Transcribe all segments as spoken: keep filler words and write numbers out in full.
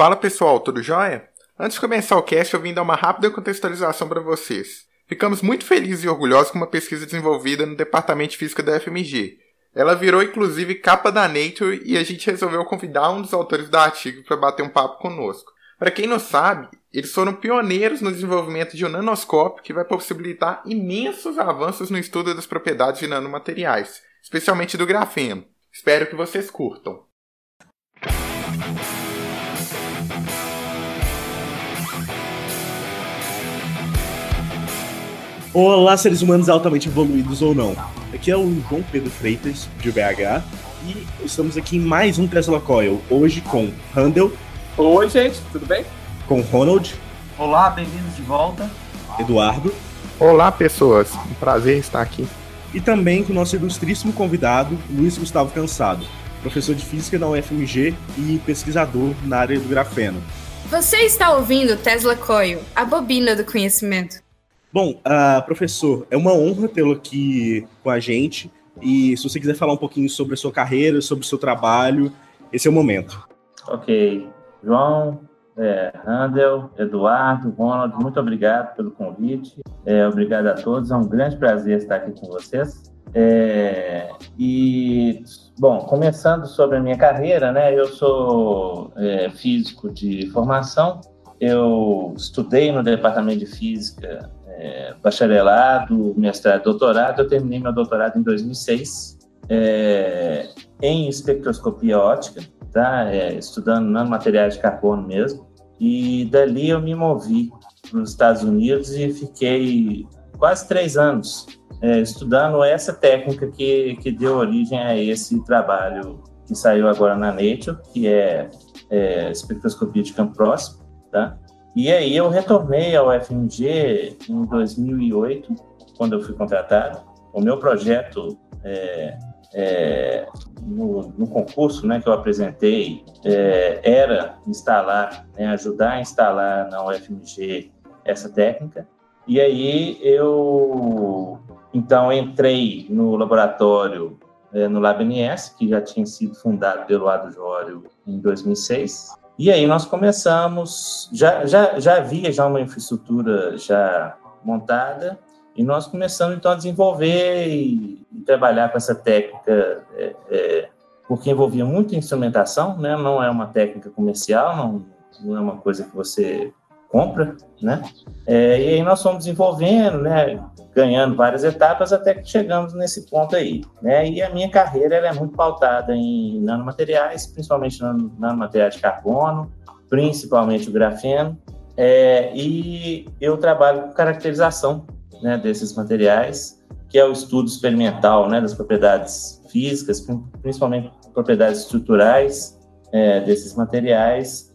Fala pessoal, tudo jóia? Antes de começar o cast, eu vim dar uma rápida contextualização para vocês. Ficamos muito felizes e orgulhosos com uma pesquisa desenvolvida no Departamento de Física da U F M G. Ela virou inclusive capa da Nature e a gente resolveu convidar um dos autores do artigo para bater um papo conosco. Para quem não sabe, eles foram pioneiros no desenvolvimento de um nanoscópio que vai possibilitar imensos avanços no estudo das propriedades de nanomateriais, especialmente do grafeno. Espero que vocês curtam. Olá, seres humanos altamente evoluídos ou não. Aqui é o João Pedro Freitas, de B H, e estamos aqui em mais um Tesla Coil, hoje com Handel. Oi, gente, tudo bem? Com Ronald. Olá, bem-vindos de volta. Eduardo. Olá, pessoas. Um prazer estar aqui. E também com o nosso ilustríssimo convidado, Luiz Gustavo Cansado, professor de Física na U F M G e pesquisador na área do grafeno. Você está ouvindo Tesla Coil, a bobina do conhecimento. Bom, uh, professor, é uma honra tê-lo aqui com a gente. E se você quiser falar um pouquinho sobre a sua carreira, sobre o seu trabalho, esse é o momento. Ok. João, é, Handel, Eduardo, Ronald, muito obrigado pelo convite. É, obrigado a todos. É um grande prazer estar aqui com vocês. É, e, bom, começando sobre a minha carreira, né? Eu sou é, físico de formação. Eu estudei no Departamento de Física, é, bacharelado, mestrado, doutorado. Eu terminei meu doutorado em dois mil e seis, é, em espectroscopia óptica, tá? É, estudando nanomateriais de carbono mesmo. E dali eu me movi para os Estados Unidos e fiquei quase três anos é, estudando essa técnica que, que deu origem a esse trabalho que saiu agora na Nature, que é, é espectroscopia de campo próximo. Tá? E aí eu retornei ao U F M G em dois mil e oito, quando eu fui contratado. O meu projeto é, é, no, no concurso, né, que eu apresentei é, era instalar, né, ajudar a instalar na U F M G essa técnica. E aí eu então entrei no laboratório, é, no LabNS, que já tinha sido fundado pelo Ado Jório em dois mil e seis. E aí nós começamos, já, já, já havia já uma infraestrutura já montada, e nós começamos então a desenvolver e, e trabalhar com essa técnica, é, é, porque envolvia muita instrumentação, né? Não é uma técnica comercial, não, não é uma coisa que você compra, né? É, e aí nós fomos desenvolvendo, né? Ganhando várias etapas até que chegamos nesse ponto aí, né? E a minha carreira ela é muito pautada em nanomateriais, principalmente nanomateriais de carbono, principalmente o grafeno, é, e eu trabalho com caracterização, né, desses materiais, que é o estudo experimental, né, das propriedades físicas, principalmente propriedades estruturais é, desses materiais,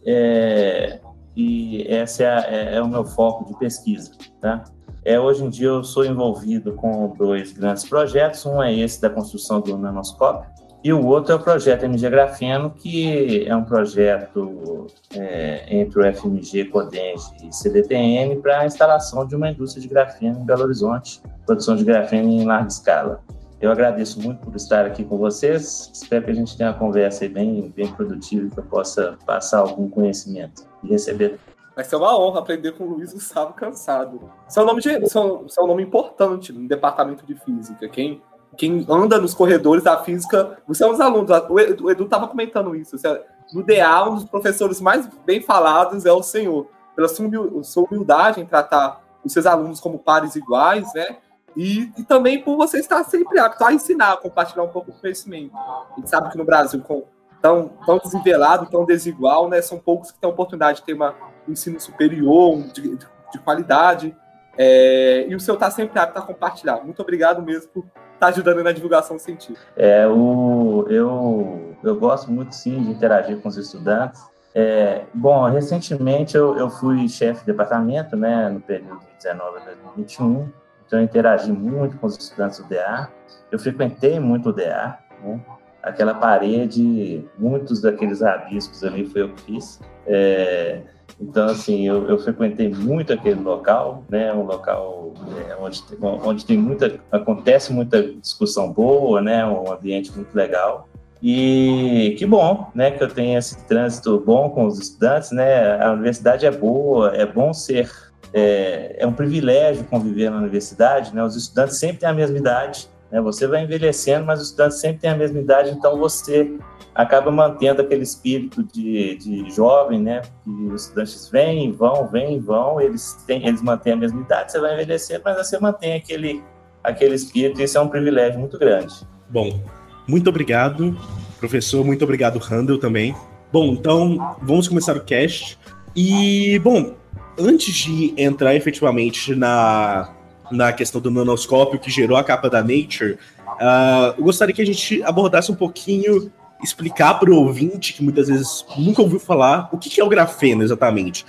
é, e esse é, é, é o meu foco de pesquisa, tá? É, hoje em dia eu sou envolvido com dois grandes projetos, um é esse da construção do nanoscópio e o outro é o projeto M G Grafeno, que é um projeto é, entre o U F M G, Codenge e C D T N para a instalação de uma indústria de grafeno em Belo Horizonte, produção de grafeno em larga escala. Eu agradeço muito por estar aqui com vocês, espero que a gente tenha uma conversa aí bem, bem produtiva, que eu possa passar algum conhecimento e receber. Vai ser uma honra aprender com o Luiz Gustavo Cansado. Seu nome, de, seu, seu nome importante no departamento de física. Quem, quem anda nos corredores da física, você é um dos alunos. O Edu estava comentando isso. Você, no D A, um dos professores mais bem falados é o senhor. Pela sua humildade em tratar os seus alunos como pares iguais, né? E, e também por você estar sempre apto a ensinar, a compartilhar um pouco do conhecimento. A gente sabe que no Brasil, com, tão, tão desnivelado, tão desigual, né? São poucos que têm a oportunidade de ter uma ensino superior, de, de, de qualidade, é, e o senhor está sempre apto a compartilhar. Muito obrigado mesmo por estar ajudando na divulgação científica. É, o, eu, eu gosto muito, sim, de interagir com os estudantes. É, bom, recentemente eu, eu fui chefe de departamento, né, no período de dezenove a dois mil e vinte e um, então eu interagi muito com os estudantes do D A, eu frequentei muito o D A, né, aquela parede, muitos daqueles rabiscos ali foi eu que fiz. É, então, assim, eu, eu frequentei muito aquele local, né, um local é, onde, onde tem muita, acontece muita discussão boa, né, um ambiente muito legal. E que bom, né, que eu tenho esse trânsito bom com os estudantes, né? A universidade é boa, é bom ser, é, é um privilégio conviver na universidade, né? Os estudantes sempre têm a mesma idade, né? Você vai envelhecendo, mas os estudantes sempre têm a mesma idade, então você acaba mantendo aquele espírito de, de jovem, né? Que os estudantes vêm e vão, vêm e vão, eles, têm, eles mantêm a mesma idade, você vai envelhecer, mas você mantém aquele, aquele espírito, e isso é um privilégio muito grande. Bom, muito obrigado, professor, muito obrigado, Randall, também. Bom, então, vamos começar o cast. E, bom, antes de entrar efetivamente na, na questão do nanoscópio que gerou a capa da Nature, uh, eu gostaria que a gente abordasse um pouquinho, explicar para o ouvinte, que muitas vezes nunca ouviu falar, o que é o grafeno exatamente,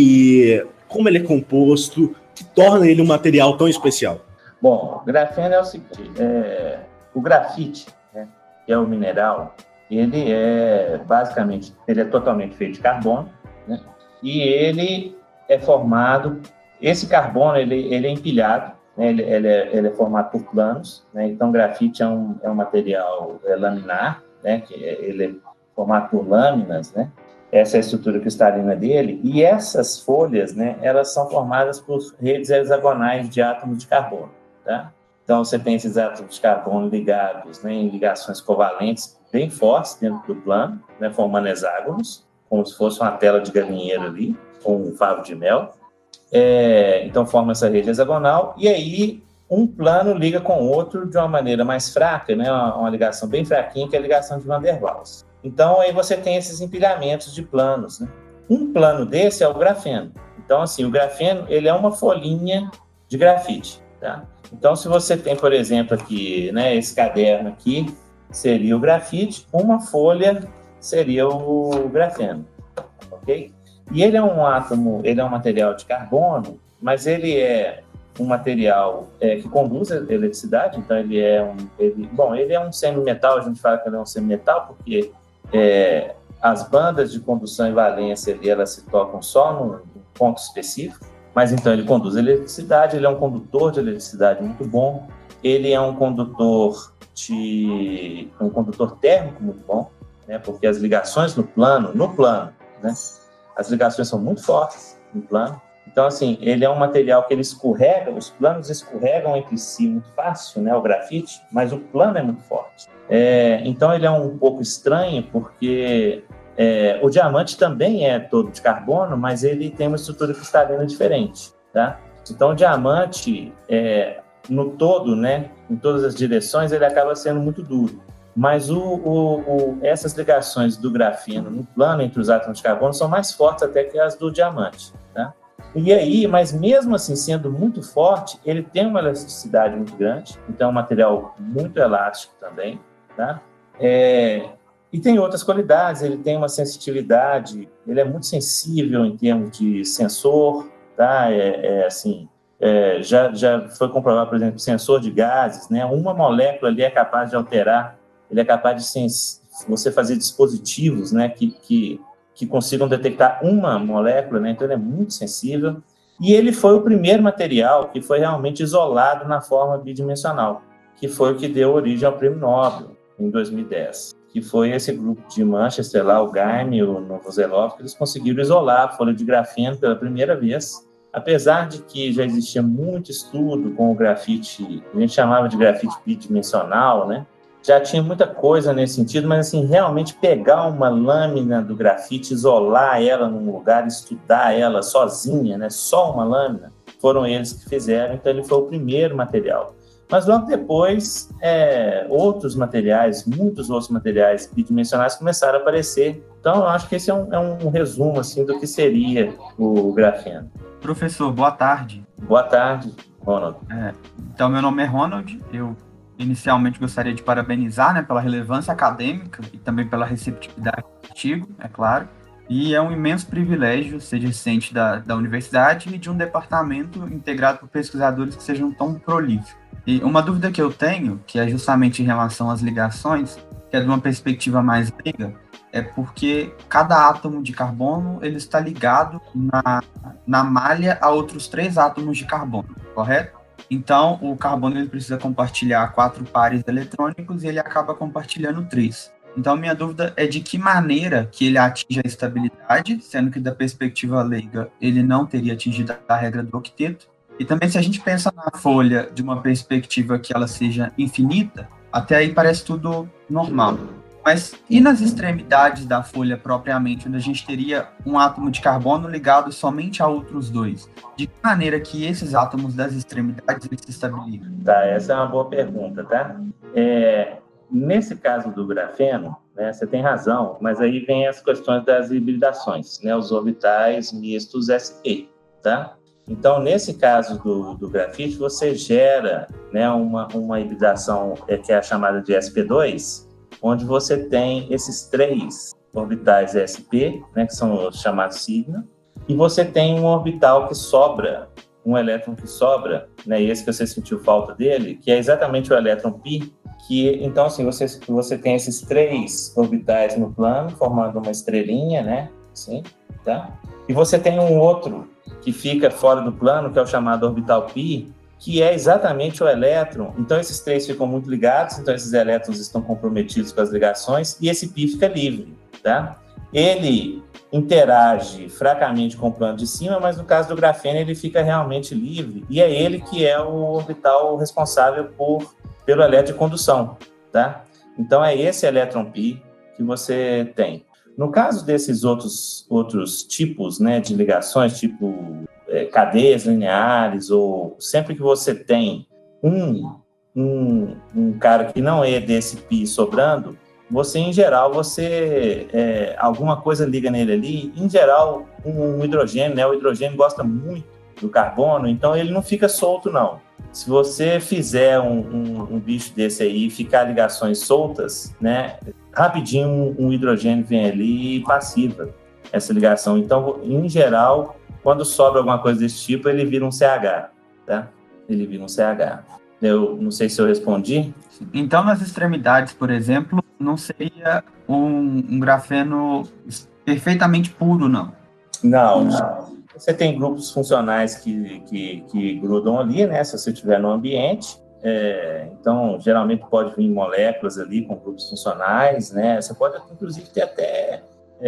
e como ele é composto, que torna ele um material tão especial. Bom, o grafeno é o seguinte, é, o grafite, né, que é o mineral, ele é basicamente, ele é totalmente feito de carbono, né, e ele é formado, esse carbono ele, ele é empilhado, né, ele, ele, é, ele é formado por planos, né, então o grafite é um, é um material é, laminar, né, que é, ele é formado por lâminas, né, essa é a estrutura cristalina dele, e essas folhas, né, elas são formadas por redes hexagonais de átomos de carbono, tá? Então, você tem esses átomos de carbono ligados, né, em ligações covalentes bem fortes dentro do plano, né, formando hexágonos, como se fosse uma tela de galinheiro ali, com um favo de mel. É, então, forma essa rede hexagonal, e aí um plano liga com o outro de uma maneira mais fraca, né, uma, uma ligação bem fraquinha, que é a ligação de Van der Waals. Então, aí você tem esses empilhamentos de planos, né? Um plano desse é o grafeno. Então, assim, o grafeno, ele é uma folhinha de grafite, tá? Então, se você tem, por exemplo, aqui, né, esse caderno aqui, seria o grafite, uma folha seria o grafeno, ok? E ele é um átomo, ele é um material de carbono, mas ele é um material é, que conduz a eletricidade, então ele é um, ele, bom, ele é um semimetal, a gente fala que ele é um semimetal porque é, as bandas de condução e valência ali, elas se tocam só num ponto específico, mas então ele conduz eletricidade, ele é um condutor de eletricidade muito bom, ele é um condutor de um condutor térmico muito bom, né, porque as ligações no plano, no plano, né, as ligações são muito fortes no plano. Então, assim, ele é um material que ele escorrega, os planos escorregam entre si muito fácil, né, o grafite, mas o plano é muito forte. É, então, ele é um pouco estranho, porque é, o diamante também é todo de carbono, mas ele tem uma estrutura cristalina diferente, tá? Então, o diamante, é, no todo, né, em todas as direções, ele acaba sendo muito duro. Mas o, o, o, essas ligações do grafeno no plano entre os átomos de carbono são mais fortes até que as do diamante, tá? E aí, mas mesmo assim, sendo muito forte, ele tem uma elasticidade muito grande, então é um material muito elástico também, tá? É, e tem outras qualidades, ele tem uma sensitividade, ele é muito sensível em termos de sensor, tá? É, é assim, é, já, já foi comprovado, por exemplo, sensor de gases, né? Uma molécula ali é capaz de alterar, ele é capaz de sens- você fazer dispositivos, né, que, que que consigam detectar uma molécula, né? Então ele é muito sensível, e ele foi o primeiro material que foi realmente isolado na forma bidimensional, que foi o que deu origem ao Prêmio Nobel, em dois mil e dez, que foi esse grupo de Manchester lá, o Gaime e o Novoselov, que eles conseguiram isolar a folha de grafeno pela primeira vez, apesar de que já existia muito estudo com o grafite, a gente chamava de grafite bidimensional, né? Já tinha muita coisa nesse sentido, mas assim, realmente pegar uma lâmina do grafite, isolar ela num lugar, estudar ela sozinha, né, só uma lâmina, foram eles que fizeram, então ele foi o primeiro material. Mas logo depois, é, outros materiais, muitos outros materiais bidimensionais começaram a aparecer. Então eu acho que esse é um, é um resumo assim, do que seria o grafeno. Professor, boa tarde. Boa tarde, Ronald. É, então, meu nome é Ronald, eu inicialmente gostaria de parabenizar, né, pela relevância acadêmica e também pela receptividade do artigo, é claro. E é um imenso privilégio ser discente da, da universidade e de um departamento integrado por pesquisadores que sejam tão prolíficos. E uma dúvida que eu tenho, que é justamente em relação às ligações, que é de uma perspectiva mais leiga, é porque cada átomo de carbono ele está ligado na, na malha a outros três átomos de carbono, correto? Então, o carbono ele precisa compartilhar quatro pares eletrônicos e ele acaba compartilhando três. Então, minha dúvida é de que maneira que ele atinge a estabilidade, sendo que da perspectiva leiga ele não teria atingido a regra do octeto. E também, se a gente pensa na folha de uma perspectiva que ela seja infinita, até aí parece tudo normal. Mas e nas extremidades da folha propriamente, onde a gente teria um átomo de carbono ligado somente a outros dois? De que maneira que esses átomos das extremidades eles se estabilizam? Tá, essa é uma boa pergunta, tá? É, nesse caso do grafeno, né, você tem razão, mas aí vem as questões das hibridações, né, os orbitais mistos S P, tá? Então, nesse caso do, do grafite, você gera, né, uma, uma hibridação é, que é a chamada de S P dois, onde você tem esses três orbitais S P, né, que são os chamados sigma, e você tem um orbital que sobra, um elétron que sobra, né, esse que você sentiu falta dele, que é exatamente o elétron π, que, então, assim, você, você tem esses três orbitais no plano, formando uma estrelinha, né, assim, tá? E você tem um outro que fica fora do plano, que é o chamado orbital π, que é exatamente o elétron. Então, esses três ficam muito ligados, então esses elétrons estão comprometidos com as ligações, e esse π fica livre, tá? Ele interage fracamente com o plano de cima, mas no caso do grafeno ele fica realmente livre, e é ele que é o orbital responsável por, pelo elétron de condução, tá? Então, é esse elétron π que você tem. No caso desses outros, outros tipos, né, de ligações, tipo é, cadeias lineares, ou sempre que você tem um, um, um cara que não é desse π sobrando, você, em geral, você é, alguma coisa liga nele ali, em geral, um, um hidrogênio, né, o hidrogênio gosta muito do carbono, então ele não fica solto, não. Se você fizer um, um, um bicho desse aí e ficar ligações soltas, né, rapidinho um, um hidrogênio vem ali e passiva essa ligação. Então, em geral, quando sobra alguma coisa desse tipo, ele vira um C H, tá? Ele vira um C H. Eu não sei se eu respondi. Então, nas extremidades, por exemplo, não seria um, um grafeno perfeitamente puro, não? Não, não. Você tem grupos funcionais que, que, que grudam ali, né? Se você estiver no ambiente. É, então, geralmente pode vir moléculas ali com grupos funcionais, né? Você pode, inclusive, ter até é,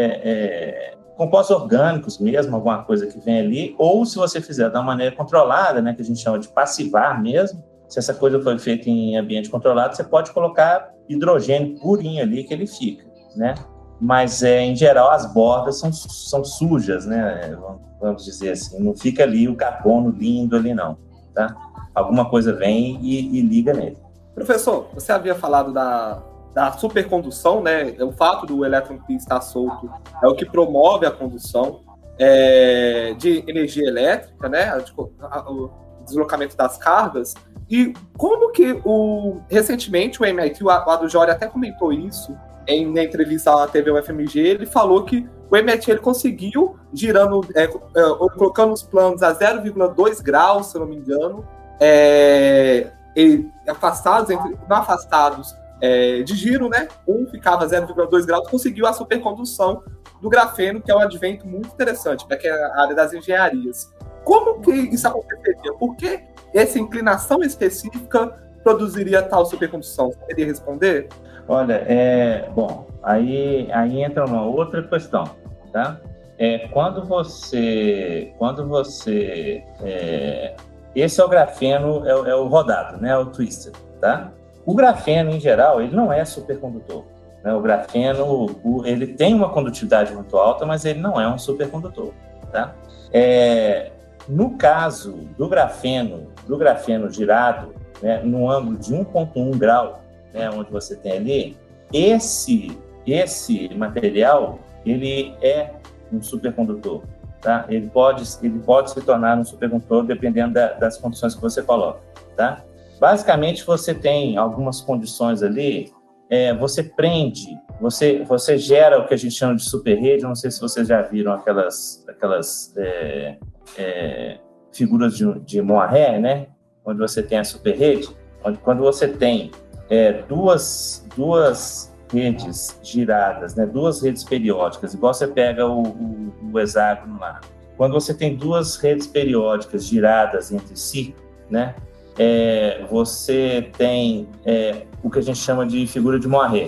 é, compostos orgânicos mesmo, alguma coisa que vem ali. Ou, se você fizer de uma maneira controlada, né? Que a gente chama de passivar mesmo. Se essa coisa foi feita em ambiente controlado, você pode colocar hidrogênio purinho ali que ele fica, né? Mas, é, em geral, as bordas são, são sujas, né? Vamos dizer assim, não fica ali o carbono lindo ali, não, tá? Alguma coisa vem e, e liga nele. Professor, você havia falado da, da supercondução, né? O fato do elétron π estar solto é o que promove a condução é, de energia elétrica, né? O deslocamento das cargas. E como que, o, recentemente, o M I T, o Adujori até comentou isso, em na entrevista à T V U F M G, ele falou que o M I T ele conseguiu, girando, é, é, colocando os planos a zero vírgula dois graus, se eu não me engano, é, e afastados, entre, não afastados é, de giro, né? Um ficava a zero vírgula dois graus, conseguiu a supercondução do grafeno, que é um advento muito interessante para a área das engenharias. Como que isso aconteceria? Por que essa inclinação específica produziria tal supercondução? Você poderia responder? Olha, é, bom, aí, aí entra uma outra questão, tá? É, quando você, quando você, é, esse é o grafeno, é, é o rodado, né? É o twisted, tá? O grafeno, em geral, ele não é supercondutor, né? O grafeno, o, ele tem uma condutividade muito alta, mas ele não é um supercondutor, tá? É, no caso do grafeno, do grafeno girado, né, no ângulo de um ponto um grau, né, onde você tem ali, esse, esse material, ele é um supercondutor, tá? Ele pode, ele pode se tornar um supercondutor dependendo da, das condições que você coloca, tá? Basicamente, você tem algumas condições ali, é, você prende, você, você gera o que a gente chama de superrede, não sei se vocês já viram aquelas, aquelas é, é, figuras de, de Moiré, né? Onde você tem a superrede, onde quando você tem é, duas, duas redes giradas, né, duas redes periódicas, igual você pega o, o, o hexágono lá. Quando você tem duas redes periódicas giradas entre si, né, é, você tem é, o que a gente chama de figura de Moiré,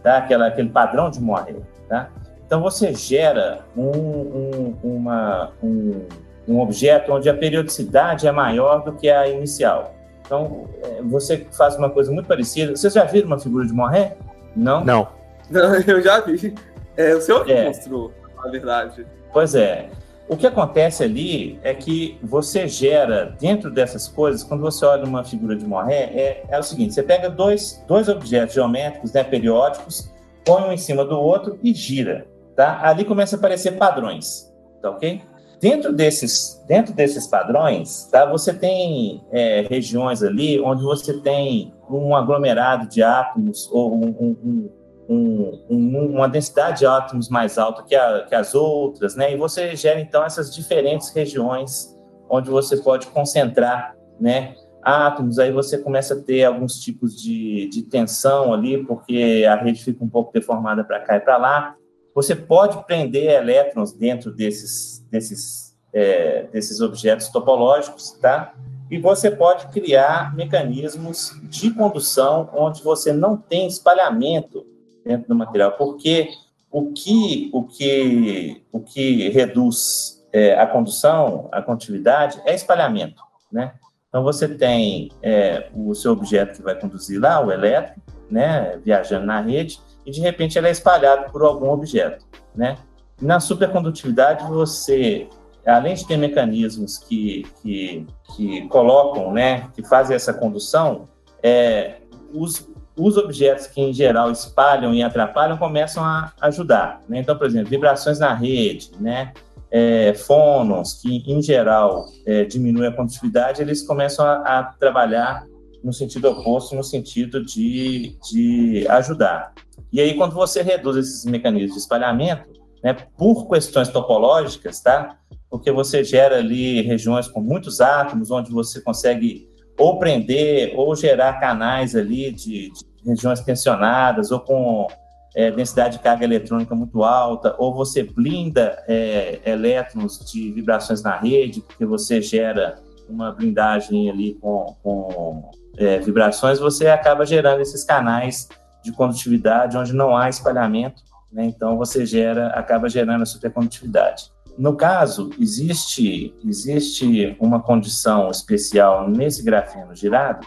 tá? Aquela, aquele padrão de Moiré, tá? Então, você gera um, um, uma, um, um objeto onde a periodicidade é maior do que a inicial. Então, você faz uma coisa muito parecida. Vocês já viram uma figura de Moiré? Não? Não. Não, eu já vi. É o senhor que É. mostrou, na verdade. Pois é. O que acontece ali é que você gera, dentro dessas coisas, quando você olha uma figura de Moiré, é, é o seguinte, você pega dois, dois objetos geométricos, né, periódicos, põe um em cima do outro e gira. Tá? Ali começa a aparecer padrões, tá ok? Dentro desses, dentro desses padrões, tá, você tem é, regiões ali onde você tem um aglomerado de átomos ou um, um, um, um, uma densidade de átomos mais alta que, a, que as outras, né? E você gera, então, essas diferentes regiões onde você pode concentrar, né, átomos. Aí você começa a ter alguns tipos de, de tensão ali, porque a rede fica um pouco deformada para cá e para lá. Você pode prender elétrons dentro desses, desses, é, desses objetos topológicos, tá? E você pode criar mecanismos de condução onde você não tem espalhamento dentro do material, porque o que, o que, o que reduz é, a condução, a condutividade, é espalhamento, né? Então, você tem é, o seu objeto que vai conduzir lá, o elétron, né, viajando na rede, e de repente ele é espalhado por algum objeto, né? Na supercondutividade, você, além de ter mecanismos que, que, que colocam, né, que fazem essa condução, é, os, os objetos que, em geral, espalham e atrapalham começam a ajudar, né? Então, por exemplo, vibrações na rede, né, é, fônons, que, em geral, é, diminuem a condutividade, eles começam a, a trabalhar no sentido oposto, no sentido de, de ajudar. E aí, quando você reduz esses mecanismos de espalhamento, né, por questões topológicas, tá? Porque você gera ali regiões com muitos átomos, onde você consegue ou prender ou gerar canais ali de, de regiões tensionadas ou com é, densidade de carga eletrônica muito alta, ou você blinda é, elétrons de vibrações na rede, porque você gera uma blindagem ali com, com é, vibrações, você acaba gerando esses canais de condutividade onde não há espalhamento, né? Então você gera, acaba gerando a supercondutividade. No caso, existe, existe uma condição especial nesse grafeno girado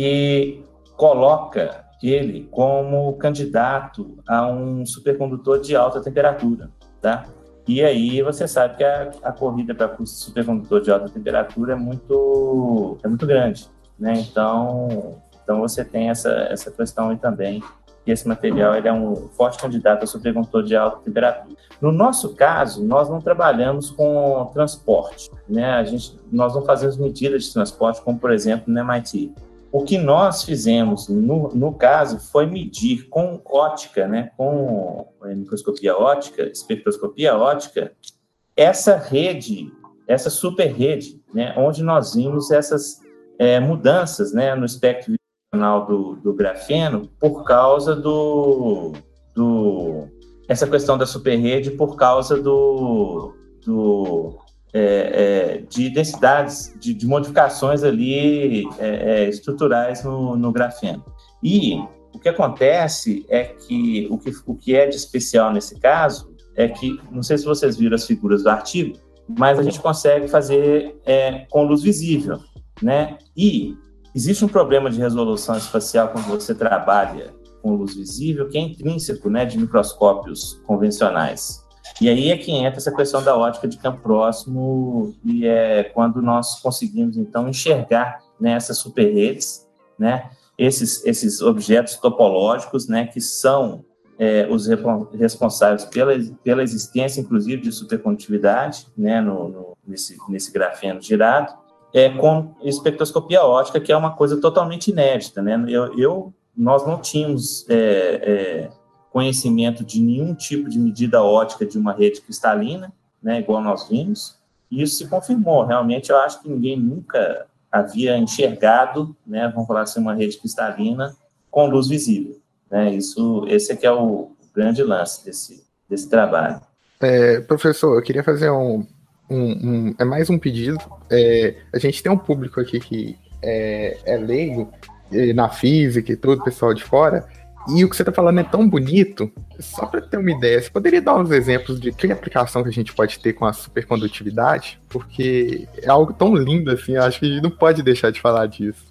que coloca ele como candidato a um supercondutor de alta temperatura, tá? E aí você sabe que a, a corrida para supercondutor de alta temperatura é muito, é muito grande, né? Então, então você tem essa, essa questão aí também, que esse material ele é um forte candidato a supercondutor de alta temperatura. No nosso caso, nós não trabalhamos com transporte, né? A gente, nós não fazemos medidas de transporte, como, por exemplo, no M I T. O que nós fizemos, no, no caso, foi medir com ótica, né? Com microscopia ótica, espectroscopia ótica, essa rede, essa super rede, né? Onde nós vimos essas é, mudanças, né? No espectro Do, do grafeno por causa do, do essa questão da superrede por causa do, do é, é, de densidades de, de modificações ali é, é, estruturais no, no grafeno. E o que acontece é que o, que o que é de especial nesse caso é que, não sei se vocês viram as figuras do artigo, mas a gente consegue fazer é, com luz visível, né? E existe um problema de resolução espacial quando você trabalha com luz visível, que é intrínseco, né, de microscópios convencionais. E aí é que entra essa questão da ótica de campo próximo, e é quando nós conseguimos, então, enxergar, né, essas superredes, né, esses, esses objetos topológicos, né, que são é, os responsáveis pela, pela existência, inclusive, de supercondutividade, né, no, no, nesse, nesse grafeno girado, É, com espectroscopia óptica, que é uma coisa totalmente inédita, né? Eu, eu, nós não tínhamos é, é, conhecimento de nenhum tipo de medida óptica de uma rede cristalina, né, igual nós vimos, e isso se confirmou. Realmente, eu acho que ninguém nunca havia enxergado, né, vamos falar assim, uma rede cristalina com luz visível, né? Isso, esse aqui é o grande lance desse, desse trabalho. É, professor, eu queria fazer um... Um, um, é mais um pedido. É, a gente tem um público aqui que é, é leigo na física e tudo, pessoal de fora, E o que você está falando é tão bonito, só para ter uma ideia, você poderia dar uns exemplos de que aplicação que a gente pode ter com a supercondutividade? Porque é algo tão lindo assim, acho que a gente não pode deixar de falar disso.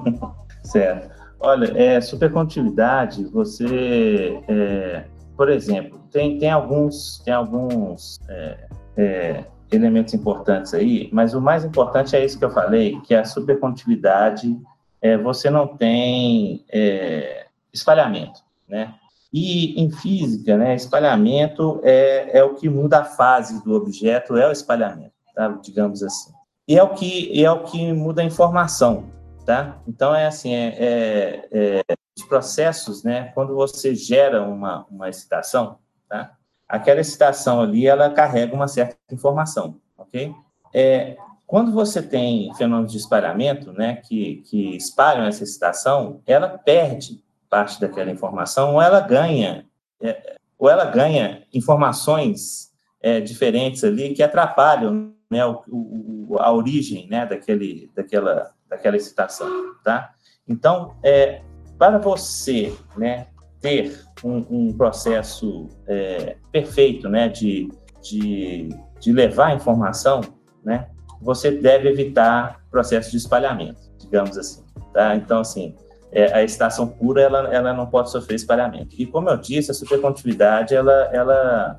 Certo. Olha, é, supercondutividade, você, é, por exemplo, tem, tem alguns, tem alguns é, é, elementos importantes aí, mas o mais importante é isso que eu falei, que a supercondutividade, é, você não tem é, espalhamento, né? E em física, né, espalhamento é, é o que muda a fase do objeto, é o espalhamento, tá? Digamos assim. E é o que, é o que muda a informação. Tá? Então, é assim, é, é, é, os processos, né, quando você gera uma, uma excitação, tá? Aquela excitação ali, ela carrega uma certa informação, ok? É, quando você tem fenômenos de espalhamento, né, que, que espalham essa excitação, ela perde parte daquela informação, ou ela ganha, é, ou ela ganha informações é, diferentes ali que atrapalham, né, o, o, a origem, né, daquele, daquela... daquela excitação, tá? Então, é, para você, né, ter um, um processo é, perfeito, né, de, de, de levar a informação, né, você deve evitar processo de espalhamento, digamos assim, tá? Então, assim, é, a excitação pura, ela, ela não pode sofrer espalhamento. E, como eu disse, a supercondutividade, ela, ela,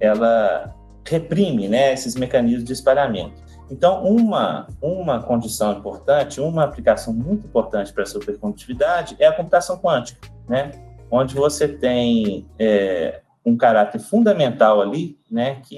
ela reprime, né, esses mecanismos de espalhamento. Então, uma, uma condição importante, uma aplicação muito importante para a supercondutividade é a computação quântica, né? Onde você tem é, um caráter fundamental ali, né? Que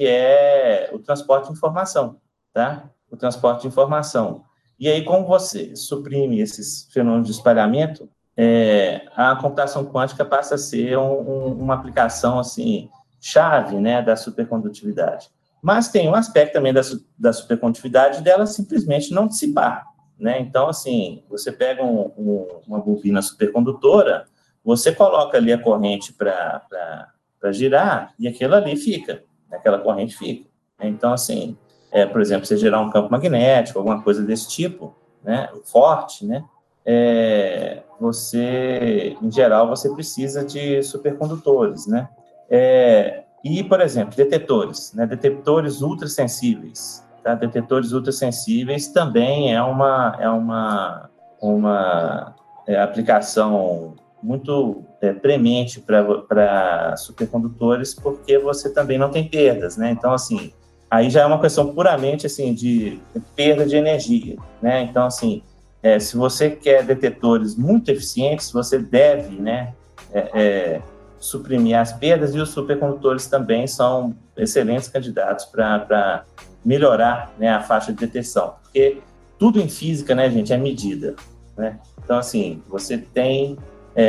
é o transporte de informação, tá? O transporte de informação. E aí, como você suprime esses fenômenos de espalhamento, é, a computação quântica passa a ser um, um, uma aplicação, assim, chave, né? Da supercondutividade. Mas tem um aspecto também da, da supercondutividade dela simplesmente não dissipar, né? Então, assim, você pega um, um, uma bobina supercondutora, você coloca ali a corrente para girar e aquilo ali fica, aquela corrente fica. Então, assim, é, por exemplo, você gerar um campo magnético, alguma coisa desse tipo, né, forte, né, é, você, em geral, você precisa de supercondutores, né? É, E, por exemplo, detetores, né? Detetores ultrassensíveis. Tá? Detetores ultrassensíveis também é uma, é uma, uma é, aplicação muito é, premente para supercondutores, porque você também não tem perdas, né? Então, assim, aí já é uma questão puramente assim, de perda de energia, né? Então, assim, é, se você quer detetores muito eficientes, você deve, né, é, é, suprimir as perdas, e os supercondutores também são excelentes candidatos para melhorar, né, a faixa de detecção, porque tudo em física, né, gente, é medida, né? Então, assim, você tem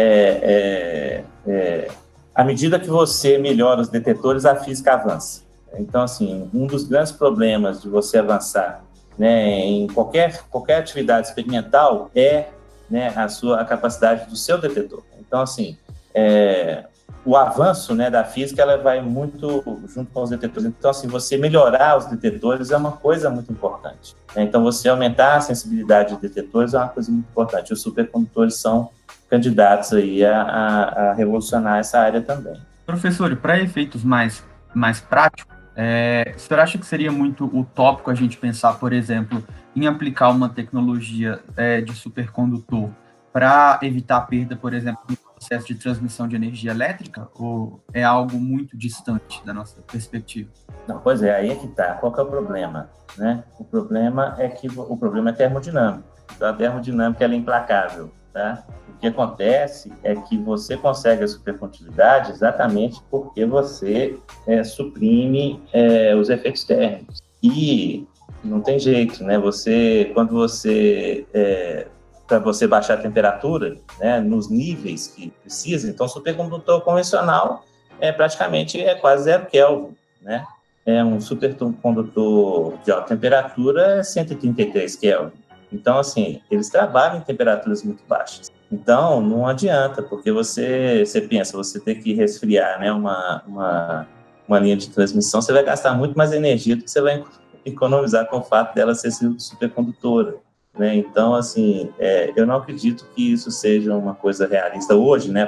é, é, é, à medida que você melhora os detetores, a física avança. Então, assim, um dos grandes problemas de você avançar, né, em qualquer, qualquer atividade experimental é, né, a sua a capacidade do seu detetor. Então, assim, é, o avanço, né, da física, ela vai muito junto com os detetores. Então, assim, você melhorar os detetores é uma coisa muito importante, né? Então, você aumentar a sensibilidade de detetores é uma coisa muito importante. Os supercondutores são candidatos aí a, a, a revolucionar essa área também. Professor, para efeitos mais, mais práticos, é, o senhor acha que seria muito utópico a gente pensar, por exemplo, em aplicar uma tecnologia é, de supercondutor para evitar a perda, por exemplo, no processo de transmissão de energia elétrica, ou é algo muito distante da nossa perspectiva? Não, pois é, aí é que tá. Qual que é o problema, né? O problema é que o problema é termodinâmico. Então, a termodinâmica ela é implacável, tá? O que acontece é que você consegue a supercondutividade exatamente porque você é, suprime é, os efeitos térmicos. E não tem jeito, né? Você, quando você é, para você baixar a temperatura, né, nos níveis que precisa, então o supercondutor convencional é praticamente é quase zero Kelvin, né? É um supercondutor de alta temperatura é cento e trinta e três Kelvin. Então, assim, eles trabalham em temperaturas muito baixas. Então, não adianta, porque você, você pensa, você tem que resfriar, né, uma, uma, uma linha de transmissão, você vai gastar muito mais energia do que você vai economizar com o fato dela ser supercondutora, né? Então, assim, é, eu não acredito que isso seja uma coisa realista hoje, né,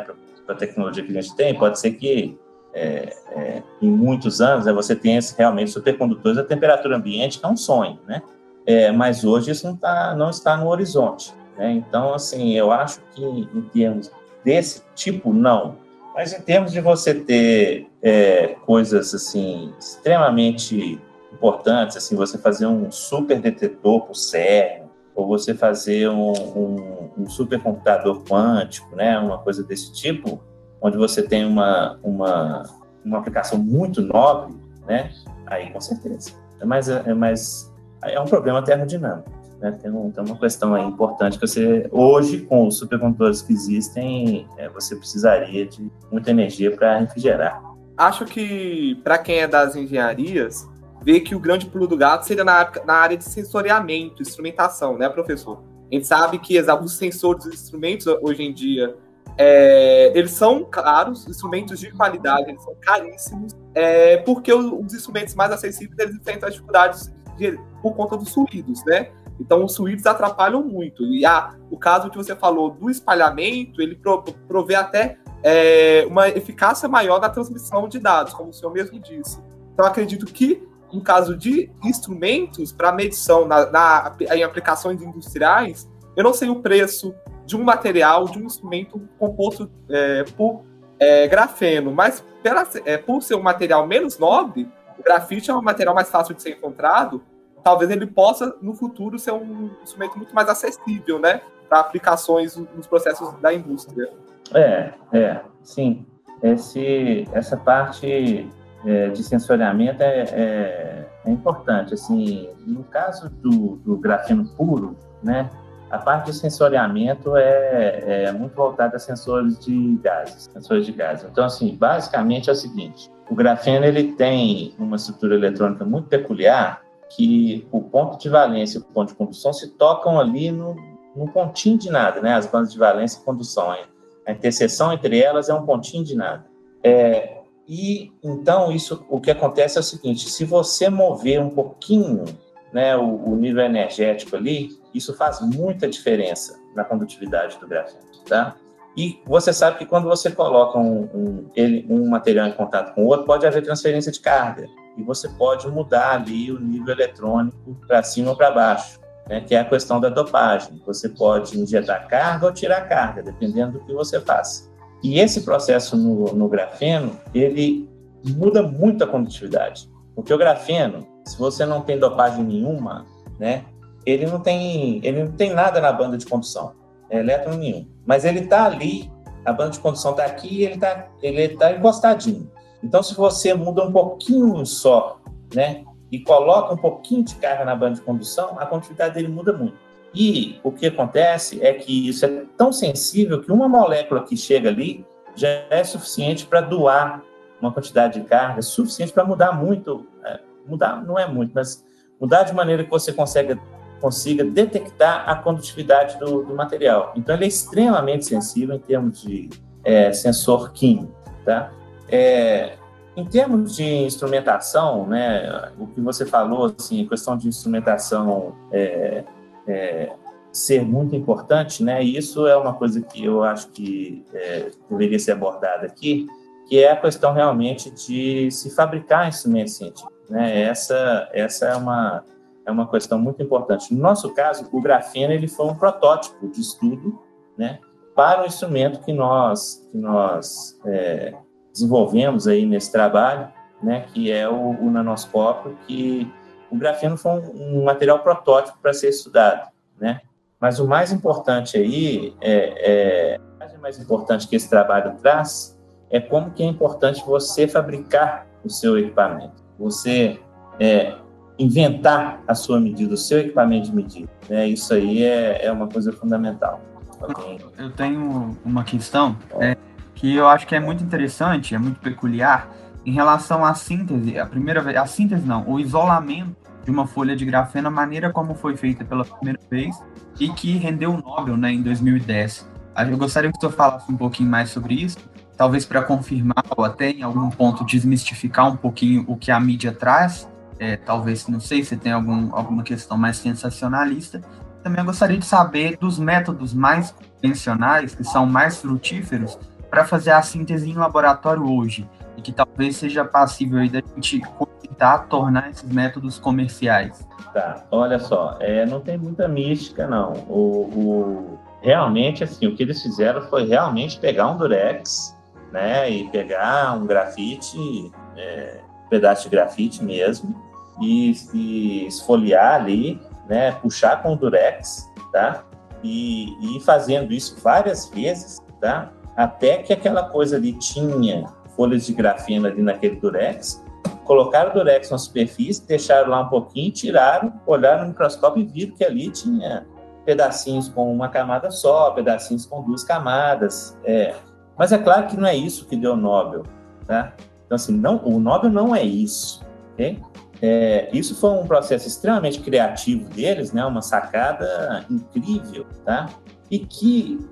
a tecnologia que a gente tem, pode ser que é, é, em muitos anos né, você tenha realmente supercondutores a temperatura ambiente, que é um sonho, né? É, mas hoje isso não, tá, não está no horizonte, né? Então, assim, eu acho que em termos desse tipo, não. Mas em termos de você ter é, coisas, assim, extremamente importantes, assim, você fazer um superdetetor por CERN, ou você fazer um, um, um supercomputador quântico, né? Uma coisa desse tipo, onde você tem uma, uma, uma aplicação muito nobre, né? Aí, com certeza. Mas é, mais, é um problema termodinâmico, né? Tem, um, tem uma questão aí importante que você, hoje, com os supercomputadores que existem, é, você precisaria de muita energia para refrigerar. Acho que, para quem é das engenharias, vê que o grande pulo do gato seria na, na área de sensoriamento, instrumentação, né, professor? A gente sabe que os sensores e instrumentos, hoje em dia, é, eles são caros, instrumentos de qualidade, eles são caríssimos, é, porque os, os instrumentos mais acessíveis, eles enfrentam as dificuldades de, por conta dos ruídos, né? Então, os ruídos atrapalham muito. E a, o caso que você falou do espalhamento, ele pro, provê até é, uma eficácia maior na transmissão de dados, como o senhor mesmo disse. Então, acredito que, no caso de instrumentos para medição na, na, em aplicações industriais, eu não sei o preço de um material, de um instrumento composto é, por é, grafeno, mas pela, é, por ser um material menos nobre, o grafite é um material mais fácil de ser encontrado, talvez ele possa, no futuro, ser um instrumento muito mais acessível, né, para aplicações nos processos da indústria. É, é, sim. Esse, essa parte é, de sensoriamento é, é, é importante. Assim, no caso do, do grafeno puro, né, a parte de sensoriamento é, é muito voltada a sensores de gases, sensores de gases. Então, assim, basicamente é o seguinte: o grafeno ele tem uma estrutura eletrônica muito peculiar, que o ponto de valência e o ponto de condução se tocam ali no, no pontinho de nada, né? As bandas de valência e condução. A interseção entre elas é um pontinho de nada. É, e, então, isso, o que acontece é o seguinte: se você mover um pouquinho, né, o, o nível energético ali, isso faz muita diferença na condutividade do grafeno, tá? E você sabe que quando você coloca um, um, ele, um material em contato com o outro, pode haver transferência de carga. E você pode mudar ali o nível eletrônico para cima ou para baixo, né, que é a questão da dopagem. Você pode injetar carga ou tirar carga, dependendo do que você faça. E esse processo no, no grafeno, ele muda muito a condutividade. Porque o grafeno, se você não tem dopagem nenhuma, né, ele não tem, ele não tem nada na banda de condução, é elétron nenhum. Mas ele está ali, a banda de condução está aqui e ele está ele tá encostadinho. Então, se você muda um pouquinho só, né, e coloca um pouquinho de carga na banda de condução, a condutividade dele muda muito. E o que acontece é que isso é tão sensível que uma molécula que chega ali já é suficiente para doar uma quantidade de carga suficiente para mudar muito, é, mudar não é muito, mas mudar de maneira que você consiga, consiga detectar a condutividade do, do material. Então, ele é extremamente sensível em termos de é, sensor químico, tá? É, em termos de instrumentação, né, o que você falou, assim, a questão de instrumentação é, é, ser muito importante, né, isso é uma coisa que eu acho que é, deveria ser abordada aqui, que é a questão realmente de se fabricar instrumentos científicos, né, essa, essa é, uma, é uma questão muito importante. No nosso caso, o grafeno ele foi um protótipo de estudo, né, para o instrumento que nós, que nós é, desenvolvemos aí nesse trabalho, né, que é o, o nanoscópio, que o grafeno foi um, um material protótipo para ser estudado, né? Mas o mais importante aí, é, é, o mais importante que esse trabalho traz é como que é importante você fabricar o seu equipamento, você é, inventar a sua medida, o seu equipamento de medida, né? Isso aí é, é uma coisa fundamental. Eu tenho uma questão, é, que eu acho que é muito interessante, é muito peculiar, em relação à síntese, a primeira vez, a síntese não, o isolamento de uma folha de grafeno, a maneira como foi feita pela primeira vez e que rendeu o Nobel, né, em dois mil e dez. Eu gostaria que o senhor falasse um pouquinho mais sobre isso, talvez para confirmar ou até em algum ponto desmistificar um pouquinho o que a mídia traz, é, talvez, não sei se tem algum, alguma questão mais sensacionalista. Também eu gostaria de saber dos métodos mais convencionais, que são mais frutíferos, para fazer a síntese em laboratório hoje, e que talvez seja passível aí da gente tentar tornar esses métodos comerciais? Tá, olha só, é, não tem muita mística, não. O, o, realmente, assim, o que eles fizeram foi realmente pegar um durex, né, e pegar um grafite, é, um pedaço de grafite mesmo, e, e esfoliar ali, né, puxar com o durex, tá, e, e ir fazendo isso várias vezes, tá, até que aquela coisa ali tinha folhas de grafeno ali naquele durex, colocaram o durex na superfície, deixaram lá um pouquinho, tiraram, olharam no microscópio e viram que ali tinha pedacinhos com uma camada só, pedacinhos com duas camadas. É. Mas é claro que não é isso que deu o Nobel, tá? Então, assim, não, o Nobel não é isso, ok? É, isso foi um processo extremamente criativo deles, né? Uma sacada incrível, tá? E que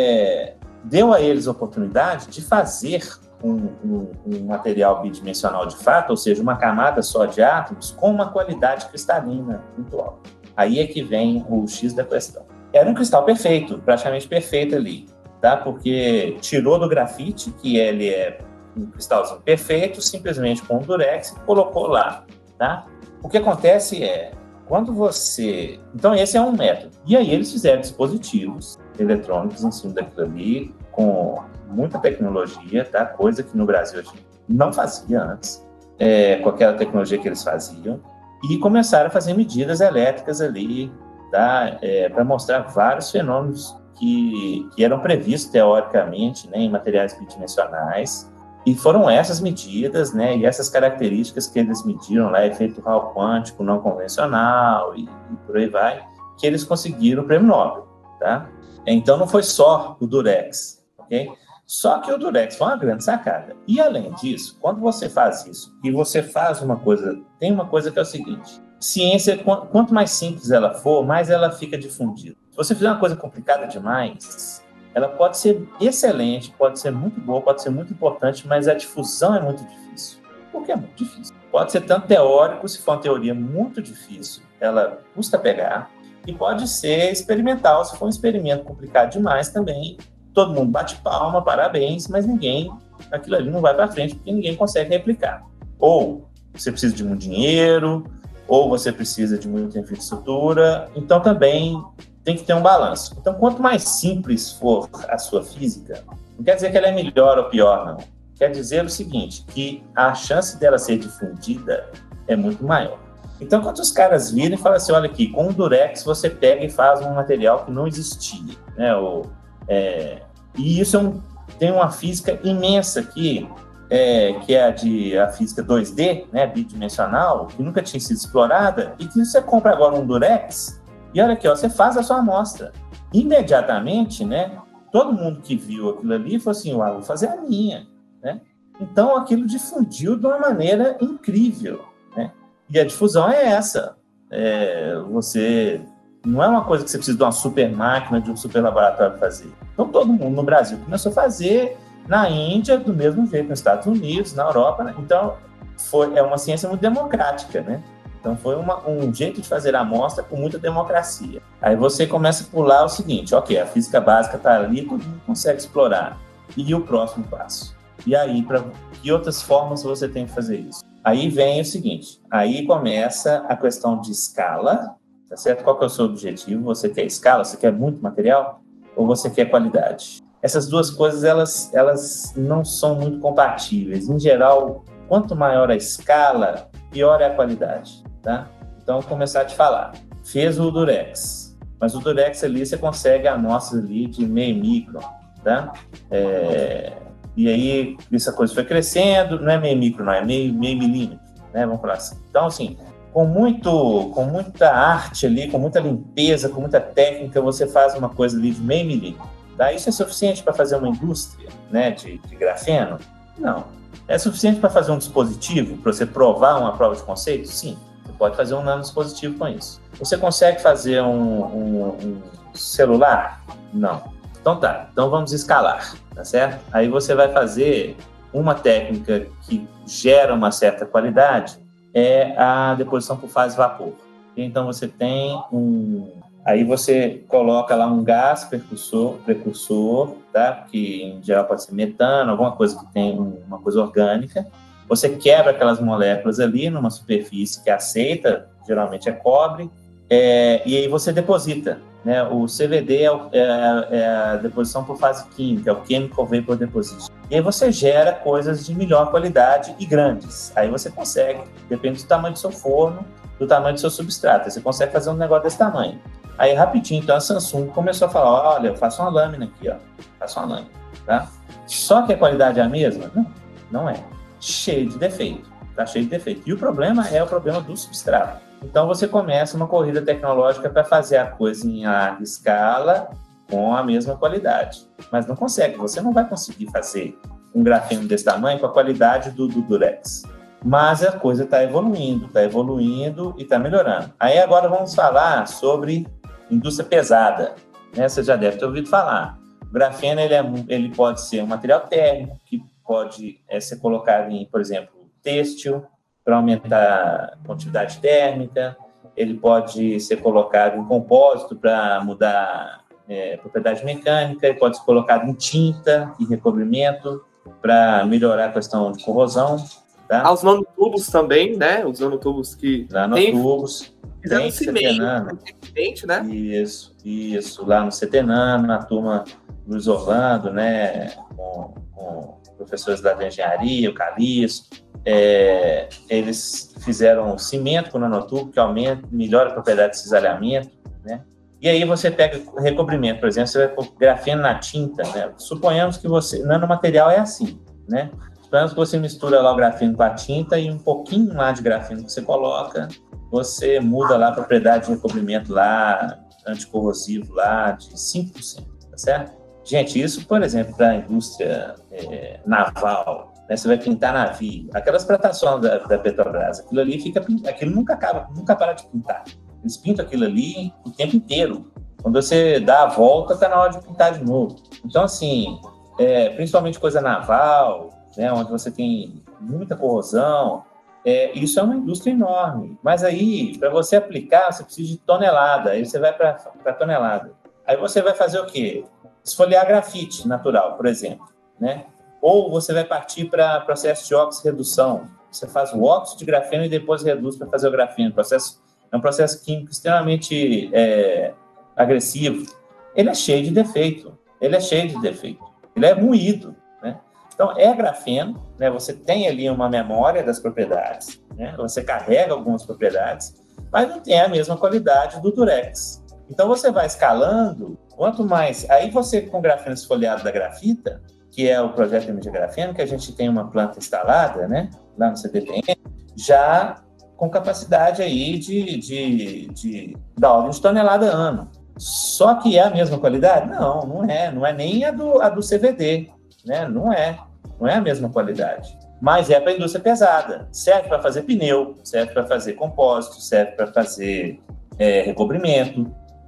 é, deu a eles a oportunidade de fazer Um, um, um material bidimensional de fato, ou seja, uma camada só de átomos com uma qualidade cristalina muito alta. Aí é que vem o X da questão. Era um cristal perfeito, praticamente perfeito ali, tá? Porque tirou do grafite, que ele é um cristalzinho perfeito, simplesmente com um durex e colocou lá, tá? O que acontece é, quando você... Então esse é um método. E aí eles fizeram dispositivos eletrônicos em cima daquilo ali, com muita tecnologia, tá? Coisa que no Brasil a gente não fazia antes, é, com aquela tecnologia que eles faziam, e começaram a fazer medidas elétricas ali, tá? É, para mostrar vários fenômenos que, que eram previstos teoricamente, né, em materiais bidimensionais, e foram essas medidas, né, e essas características que eles mediram lá, efeito Hall quântico não convencional e, e por aí vai, que eles conseguiram o prêmio Nobel, tá? Então não foi só o durex, ok? Só que o durex foi uma grande sacada. E, além disso, quando você faz isso e você faz uma coisa... Tem uma coisa que é o seguinte. Ciência, quanto mais simples ela for, mais ela fica difundida. Se você fizer uma coisa complicada demais, ela pode ser excelente, pode ser muito boa, pode ser muito importante, mas a difusão é muito difícil. Por que é muito difícil? Pode ser tanto teórico, se for uma teoria muito difícil, ela custa pegar, e pode ser experimental, se for um experimento complicado demais também, todo mundo bate palma, parabéns, mas ninguém, aquilo ali não vai para frente porque ninguém consegue replicar. Ou você precisa de muito dinheiro, ou você precisa de muita infraestrutura, então também tem que ter um balanço. Então, quanto mais simples for a sua física, não quer dizer que ela é melhor ou pior, não. Quer dizer o seguinte, que a chance dela ser difundida é muito maior. Então, quando os caras viram e falam assim, olha aqui, com o durex você pega e faz um material que não existia, né, ou É, e isso é um, tem uma física imensa aqui, é, que é a, de, a física dois D, né, bidimensional, que nunca tinha sido explorada, e que você compra agora um durex, e olha aqui, ó, você faz a sua amostra. Imediatamente, né, todo mundo que viu aquilo ali falou assim, ah, vou fazer a minha. Né? Então, aquilo difundiu de uma maneira incrível. Né? E a difusão é essa. É, você... Não é uma coisa que você precisa de uma super máquina, de um super laboratório para fazer. Então, todo mundo no Brasil começou a fazer, na Índia, do mesmo jeito, nos Estados Unidos, na Europa. Né? Então, foi, é uma ciência muito democrática, né? Então, foi uma, um jeito de fazer a amostra com muita democracia. Aí você começa a pular o seguinte, ok, a física básica está ali, todo mundo consegue explorar. E o próximo passo? E aí, para que outras formas você tem que fazer isso? Aí vem o seguinte, aí começa a questão de escala, tá certo? Qual que é o seu objetivo? Você quer escala? Você quer muito material? Ou você quer qualidade? Essas duas coisas, elas, elas não são muito compatíveis. Em geral, quanto maior a escala, pior é a qualidade, tá? Então, vou começar a te falar. Fez o durex, mas o durex ali, você consegue amostras ali de meio micron, tá? É... E aí, essa coisa foi crescendo, não é meio micron, não, é meio, meio milímetro, né? Vamos falar assim. Então, assim... Com, muito, com muita arte ali, com muita limpeza, com muita técnica, você faz uma coisa ali de meio milímetro. Tá? Isso é suficiente para fazer uma indústria, né, de, de grafeno? Não. É suficiente para fazer um dispositivo, para você provar uma prova de conceito? Sim. Você pode fazer um nanodispositivo com isso. Você consegue fazer um, um, um celular? Não. Então tá, então vamos escalar, tá certo? Aí você vai fazer uma técnica que gera uma certa qualidade, é a deposição por fase vapor. Então, você tem um, Aí você coloca lá um gás precursor, precursor, tá? Que em geral pode ser metano, alguma coisa que tem uma coisa orgânica. Você quebra aquelas moléculas ali numa superfície que aceita, geralmente é cobre, é, e aí você deposita, né? O C V D é, é, é a deposição por fase química, é o Chemical Vapor Deposition. E aí você gera coisas de melhor qualidade e grandes. Aí você consegue, depende do tamanho do seu forno, do tamanho do seu substrato, você consegue fazer um negócio desse tamanho. Aí, rapidinho, então a Samsung começou a falar, olha, eu faço uma lâmina aqui, ó, faço uma lâmina, tá? Só que a qualidade é a mesma? Não, não é. Cheio de defeito, tá cheio de defeito. E o problema é o problema do substrato. Então, você começa uma corrida tecnológica para fazer a coisa em larga escala com a mesma qualidade. Mas não consegue, você não vai conseguir fazer um grafeno desse tamanho com a qualidade do, do Durex. Mas a coisa está evoluindo, está evoluindo e está melhorando. Aí agora vamos falar sobre indústria pesada, né? Você já deve ter ouvido falar. O grafeno ele, é, ele pode ser um material térmico, que pode é, ser colocado em, por exemplo, têxtil, para aumentar a condutividade térmica. Ele pode ser colocado em compósito para mudar é, propriedade mecânica. Ele pode ser colocado em tinta e recobrimento para melhorar a questão de corrosão. Tá? Ah, os nanotubos também, né? Os nanotubos que... Nanotubos. Fizeram cimento, né? Isso, isso. Lá no CETENANO, na turma Luiz Orlando, né? Com, com professores da engenharia, o Calixto. É, eles fizeram cimento com nanotubo, que aumenta, melhora a propriedade de cisalhamento, né? E aí você pega recobrimento, por exemplo, você vai pôr grafeno na tinta, né? Suponhamos que você... Nanomaterial é assim, né? Suponhamos que você mistura lá o grafeno com a tinta e um pouquinho lá de grafeno que você coloca, você muda lá a propriedade de recobrimento lá, anticorrosivo lá, de cinco por cento, tá certo? Gente, isso, por exemplo, para a indústria é, naval, né? Você vai pintar navio, aquelas pratações da, da Petrobras, aquilo ali fica, aquilo nunca acaba, nunca para de pintar. Eles pintam aquilo ali o tempo inteiro. Quando você dá a volta, tá na hora de pintar de novo. Então, assim, é, principalmente coisa naval, né, onde você tem muita corrosão, é, isso é uma indústria enorme. Mas aí, para você aplicar, você precisa de tonelada. Aí você vai para a tonelada. Aí você vai fazer o quê? Esfoliar grafite natural, por exemplo, né? Ou você vai partir para processo de óxido-redução. Você faz o óxido de grafeno e depois reduz para fazer o grafeno. Processo, é um processo químico extremamente é, agressivo. Ele é cheio de defeito. Ele é cheio de defeito. Ele é moído, né? Então, é grafeno, né? Você tem ali uma memória das propriedades, né? Você carrega algumas propriedades, mas não tem a mesma qualidade do Durex. Então, você vai escalando, quanto mais... Aí você, com o grafeno esfoliado da grafita, que é o projeto M G Grafeno, que a gente tem uma planta instalada, né? Lá no C D T M, já com capacidade aí de, de, de, da ordem de tonelada ano. Só que é a mesma qualidade? Não, não é. Não é nem a do, a do C V D, né? Não é. Não é a mesma qualidade. Mas é para a indústria pesada. Serve para fazer pneu, serve para fazer compósito, serve para fazer é, recobrimento,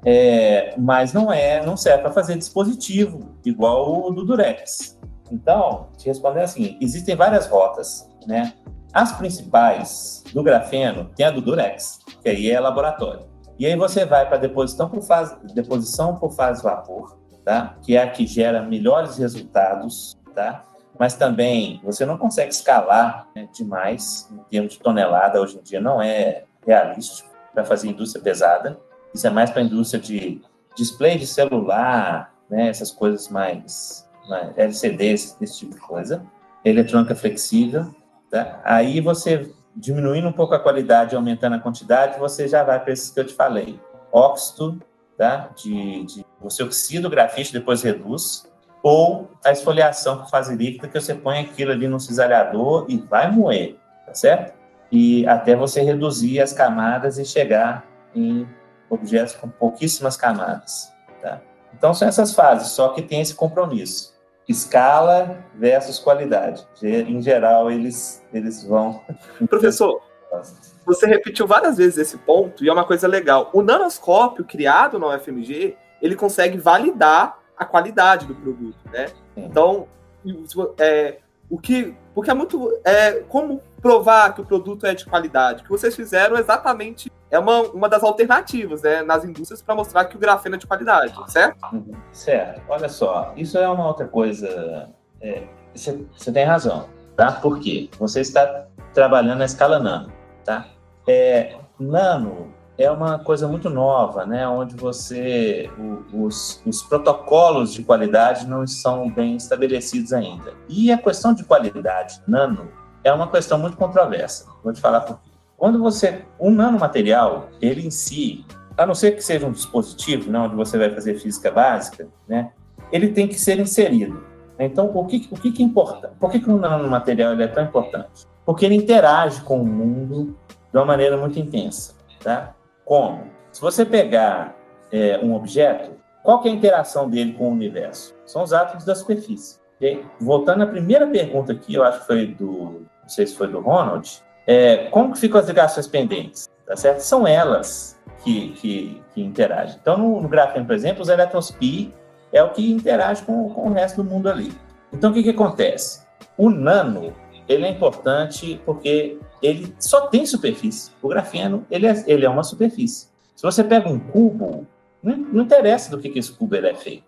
é, mas não, é, não serve para fazer dispositivo, igual o do Durex. Então, te respondendo assim, existem várias rotas, né? As principais do grafeno tem a do Durex, que aí é laboratório. E aí você vai para deposição por fase, deposição por fase vapor, tá? Que é a que gera melhores resultados, tá? Mas também você não consegue escalar, né, demais em termos de tonelada. Hoje em dia não é realístico para fazer indústria pesada. Isso é mais para a indústria de display de celular, né, essas coisas mais, mais L C Ds, esse tipo de coisa. Eletrônica flexível, tá? Aí você, diminuindo um pouco a qualidade e aumentando a quantidade, você já vai para esses que eu te falei. Óxido, tá? de, de, você oxida o grafite, depois reduz. Ou a esfoliação por fase líquida, que você põe aquilo ali no cisalhador e vai moer, tá certo? E até você reduzir as camadas e chegar em objetos com pouquíssimas camadas, tá? Então, são essas fases, só que tem esse compromisso. Escala versus qualidade. Em geral, eles, eles vão... Professor, você repetiu várias vezes esse ponto, e é uma coisa legal. O nanoscópio criado na U F M G, ele consegue validar a qualidade do produto, né? Sim. Então, é, o que, porque é muito... É, como provar que o produto é de qualidade? O que vocês fizeram exatamente é uma, uma das alternativas, né, nas indústrias para mostrar que o grafeno é de qualidade, certo? Uhum. Certo. Olha só, isso é uma outra coisa. Você é, tem razão, tá? Por quê? Você está trabalhando na escala nano, tá? É, nano é uma coisa muito nova, né? Onde você o, os, os protocolos de qualidade não são bem estabelecidos ainda. E a questão de qualidade nano é uma questão muito controversa. Vou te falar por quê. Quando você um nanomaterial, ele em si, a não ser que seja um dispositivo, né, onde você vai fazer física básica, né? Ele tem que ser inserido. Então, o que o que, que importa? Por que, que um nanomaterial ele é tão importante? Porque ele interage com o mundo de uma maneira muito intensa, tá? Como? Se você pegar é, um objeto, qual que é a interação dele com o universo? São os átomos da superfície. Okay? Voltando à primeira pergunta aqui, eu acho que foi do, não sei se foi do Ronald, é, como que ficam as ligações pendentes? Tá certo? São elas que, que, que interagem. Então, no, no grafeno, por exemplo, os elétrons pi é o que interage com, com o resto do mundo ali. Então, o que, que acontece? O nano, ele é importante porque ele só tem superfície. O grafeno, ele é, ele é uma superfície. Se você pega um cubo, não, não interessa do que, que esse cubo ele é feito.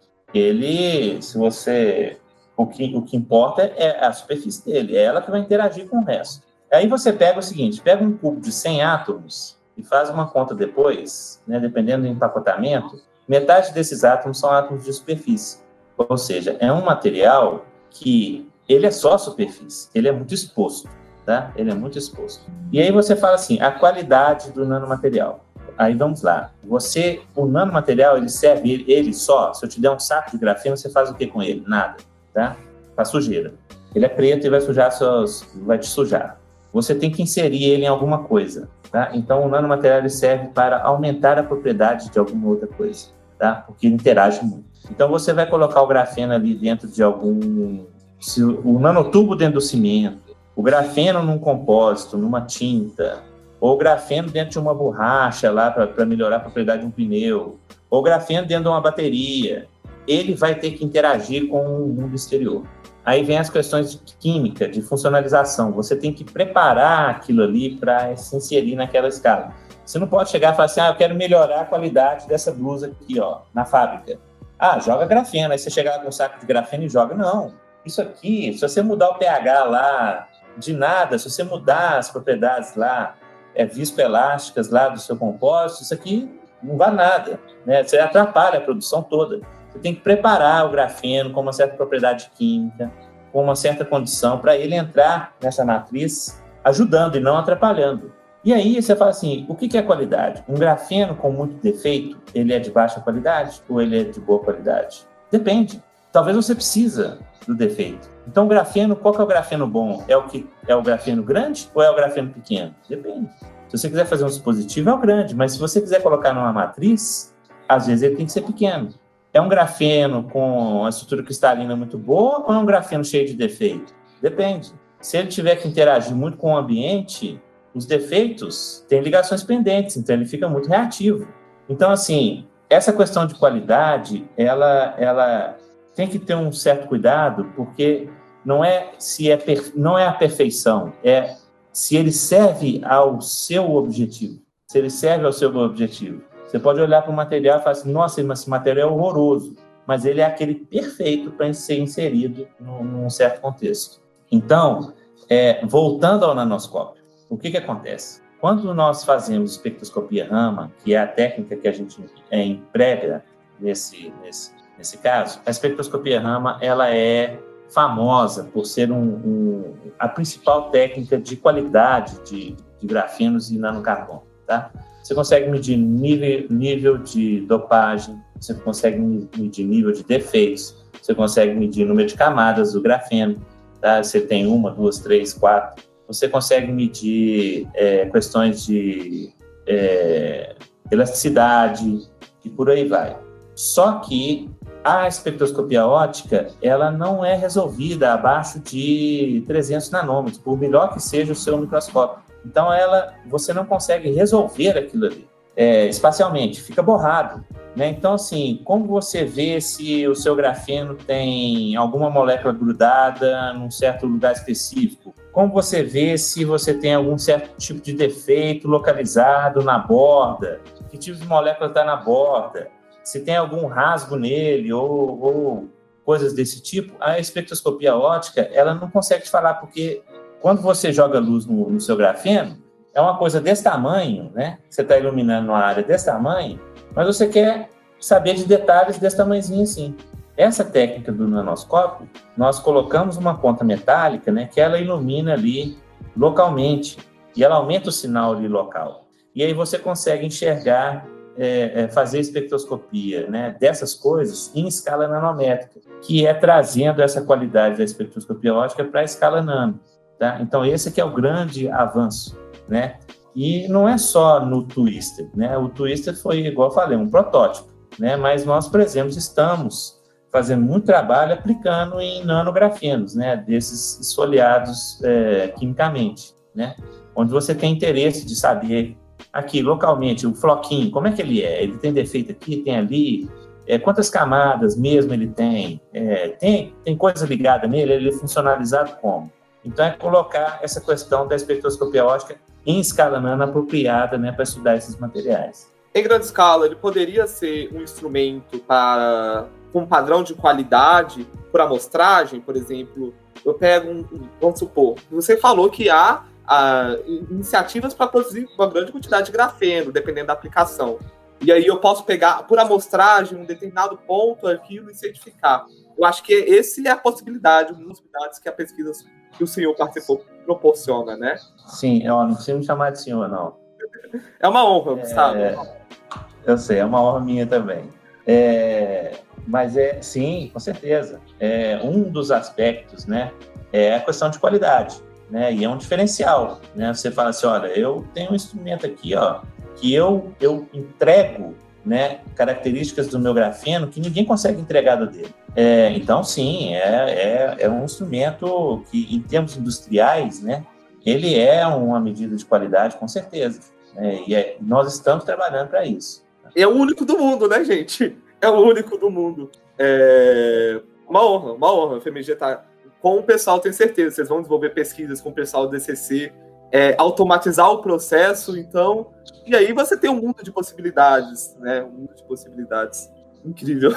Ele, se você... O que, o que importa é a superfície dele, é ela que vai interagir com o resto. Aí você pega o seguinte, pega um cubo de cem átomos e faz uma conta depois, né, dependendo do empacotamento, metade desses átomos são átomos de superfície. Ou seja, é um material que ele é só superfície, ele é muito exposto, tá? Ele é muito exposto. E aí você fala assim, a qualidade do nanomaterial. Aí vamos lá. Você, o nanomaterial, ele serve ele, ele só. Se eu te der um saco de grafeno, você faz o que com ele? Nada, tá? Faz sujeira. Ele é preto e vai sujar seus, vai te sujar. Você tem que inserir ele em alguma coisa, tá? Então, o nanomaterial ele serve para aumentar a propriedade de alguma outra coisa, tá? Porque ele interage muito. Então, você vai colocar o grafeno ali dentro de algum... Se, o nanotubo dentro do cimento, o grafeno num compósito, numa tinta, ou o grafeno dentro de uma borracha lá para melhorar a propriedade de um pneu, ou o grafeno dentro de uma bateria, ele vai ter que interagir com o mundo exterior. Aí vem as questões de química, de funcionalização. Você tem que preparar aquilo ali para se inserir naquela escala. Você não pode chegar e falar assim, ah, eu quero melhorar a qualidade dessa blusa aqui, ó, na fábrica. Ah, joga grafeno. Aí você chega lá com um saco de grafeno e joga. Não. Isso aqui, se você mudar o pH lá, de nada, se você mudar as propriedades lá, é, viscoelásticas lá do seu compósito, isso aqui não vai nada, né? Você atrapalha a produção toda. Você tem que preparar o grafeno com uma certa propriedade química, com uma certa condição, para ele entrar nessa matriz ajudando e não atrapalhando. E aí você fala assim, o que é qualidade? Um grafeno com muito defeito, ele é de baixa qualidade ou ele é de boa qualidade? Depende. Talvez você precisa do defeito. Então, o grafeno, qual que é o grafeno bom? É o, que, é o grafeno grande ou é o grafeno pequeno? Depende. Se você quiser fazer um dispositivo, é o grande, mas se você quiser colocar numa matriz, às vezes ele tem que ser pequeno. É um grafeno com uma estrutura cristalina muito boa ou é um grafeno cheio de defeito? Depende. Se ele tiver que interagir muito com o ambiente, os defeitos têm ligações pendentes, então ele fica muito reativo. Então, assim, essa questão de qualidade, ela, ela tem que ter um certo cuidado, porque não é, se é, não é a perfeição, é se ele serve ao seu objetivo. Se ele serve ao seu objetivo. Você pode olhar para o material e falar assim, nossa, mas esse material é horroroso, mas ele é aquele perfeito para ser inserido num, num certo contexto. Então, é, voltando ao nanoscópio, o que, que acontece? Quando nós fazemos espectroscopia Raman, que é a técnica que a gente é, emprega nesse, nesse, nesse caso, a espectroscopia Raman ela é famosa por ser um, um, a principal técnica de qualidade de, de grafenos e nanocarbono, tá? Você consegue medir nível, nível de dopagem, você consegue medir nível de defeitos, você consegue medir número de camadas do grafeno, tá? Você tem uma, duas, três, quatro. Você consegue medir é, questões de é, elasticidade e por aí vai. Só que a espectroscopia óptica, ela não é resolvida abaixo de trezentos nanômetros, por melhor que seja o seu microscópio. Então, ela, você não consegue resolver aquilo ali é, espacialmente, fica borrado, né? Então, assim, como você vê se o seu grafeno tem alguma molécula grudada num certo lugar específico? como você vê se você tem algum certo tipo de defeito localizado na borda, que tipo de molécula está na borda, se tem algum rasgo nele ou, ou coisas desse tipo. A espectroscopia óptica, ela não consegue te falar, porque quando você joga luz no, no seu grafeno, é uma coisa desse tamanho, né? Você está iluminando uma área desse tamanho, mas você quer saber de detalhes desse tamanhozinho assim. Essa técnica do nanoscópio, nós colocamos uma ponta metálica, né, que ela ilumina ali localmente, e ela aumenta o sinal ali local. E aí você consegue enxergar, é, é, fazer espectroscopia, né, dessas coisas em escala nanométrica, que é trazendo essa qualidade da espectroscopia óptica para a escala nano. Tá? Então, esse que é o grande avanço, né? E não é só no Twister, né? O Twister foi, igual eu falei, um protótipo, né? Mas nós, por exemplo, estamos fazendo muito trabalho aplicando em nanografenos, né? Desses esfoliados é, quimicamente, né? Onde você tem interesse de saber aqui, localmente, o floquinho, como é que ele é? Ele tem defeito aqui, tem ali? É, quantas camadas mesmo ele tem? É, tem? Tem coisa ligada nele? Ele é funcionalizado como? Então, é colocar essa questão da espectroscopia óptica em escala nano apropriada, né, para estudar esses materiais. Em grande escala, ele poderia ser um instrumento para um padrão de qualidade por amostragem, por exemplo. Eu pego um, vamos supor, você falou que há ah, iniciativas para produzir uma grande quantidade de grafeno, dependendo da aplicação. E aí eu posso pegar por amostragem um determinado ponto aquilo e certificar. Eu acho que essa é a possibilidade, uma das possibilidades que a pesquisa que o senhor participou proporciona, né? Sim, ó, não precisa me chamar de senhor, não. É uma honra, Gustavo. É, eu sei, é uma honra minha também. É, mas é, sim, com certeza. É, um dos aspectos, né, é a questão de qualidade, né? E é um diferencial, né? Você fala assim, olha, eu tenho um instrumento aqui, ó, que eu, eu entrego, né, características do meu grafeno que ninguém consegue entregar do dele. É, então, sim, é, é, é um instrumento que, em termos industriais, né, ele é uma medida de qualidade, com certeza. Né, e é, nós estamos trabalhando para isso. É o único do mundo, né, gente? É o único do mundo. É uma honra, uma honra. A F M G está com o pessoal, tenho certeza. Vocês vão desenvolver pesquisas com o pessoal do D C C, é, automatizar o processo, então... E aí você tem um mundo de possibilidades, né? Um mundo de possibilidades. Incrível.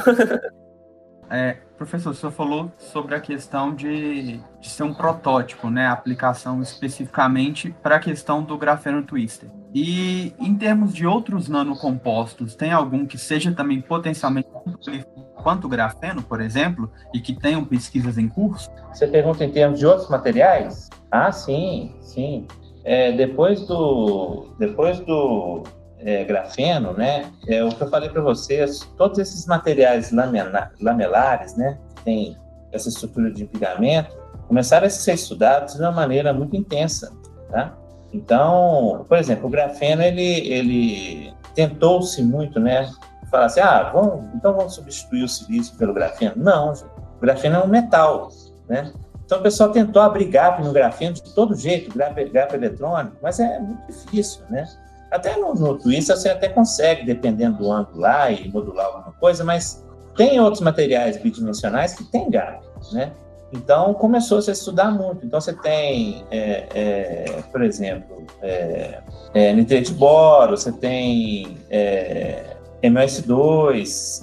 É, professor, o senhor falou sobre a questão de, de ser um protótipo, né? A aplicação especificamente para a questão do grafeno twister. E em termos de outros nanocompostos, tem algum que seja também potencialmente quanto o grafeno, por exemplo, e que tenham pesquisas em curso? Você pergunta em termos de outros materiais? Ah, sim, sim. É, depois do, depois do é, grafeno, né, é o que eu falei para vocês, todos esses materiais lamela, lamelares, né, que tem essa estrutura de empilhamento, começaram a ser estudados de uma maneira muito intensa, tá? Então, por exemplo, o grafeno, ele, ele tentou-se muito, né, falar assim, ah, vamos, então vamos substituir o silício pelo grafeno. Não, o grafeno é um metal, né? Então, o pessoal tentou abrir gap no grafeno de todo jeito, gap, gap eletrônico, mas é muito difícil, né? Até no, no Twister você até consegue, dependendo do ângulo lá, e modular alguma coisa, mas tem outros materiais bidimensionais que tem gap, né? Então, começou -se a estudar muito. Então, você tem, é, é, por exemplo, é, é, nitrate de boro, você tem é, M O S dois,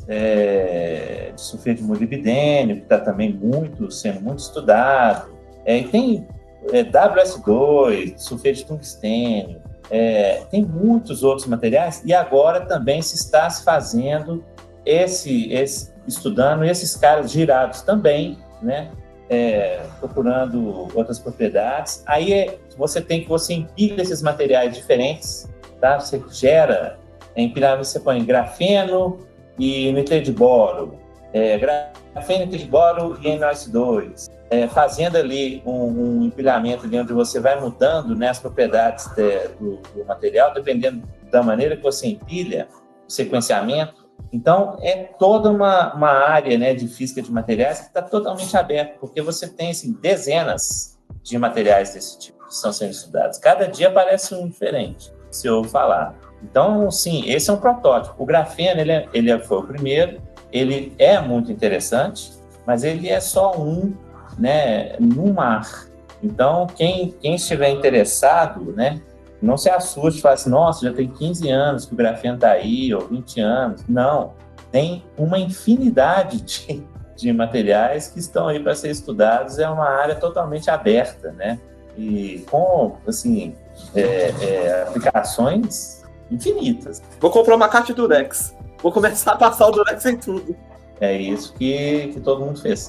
é, de sulfeto de molibdênio, que está também muito, sendo muito estudado. É, e tem é, W S dois, sulfeto de tungstênio, é, tem muitos outros materiais, e agora também se está se fazendo, esse, esse, estudando esses caras girados também, né? É, procurando outras propriedades. Aí é, você tem que você empilha esses materiais diferentes, tá? Você gera empilhamento, você põe grafeno e nitrate de boro, é, grafeno, nitrate de boro e N O S dois, é, fazendo ali um, um empilhamento ali onde você vai mudando, né, as propriedades de, do, do material, dependendo da maneira que você empilha, o sequenciamento. Então, é toda uma, uma área, né, de física de materiais que está totalmente aberta, porque você tem assim, dezenas de materiais desse tipo que estão sendo estudados. Cada dia aparece um diferente, se eu falar. Então, sim, esse é um protótipo. O grafeno, ele, é, ele foi o primeiro, ele é muito interessante, mas ele é só um, né, no mar. Então, quem, quem estiver interessado, né, não se assuste, fala assim, nossa, já tem quinze anos que o grafeno está aí, ou vinte anos. Não, tem uma infinidade de, de materiais que estão aí para ser estudados, é uma área totalmente aberta, né? E com, assim, é, é, aplicações infinitas. Vou comprar uma caixa de Durex. Vou começar a passar o Durex em tudo. É isso que, que todo mundo fez.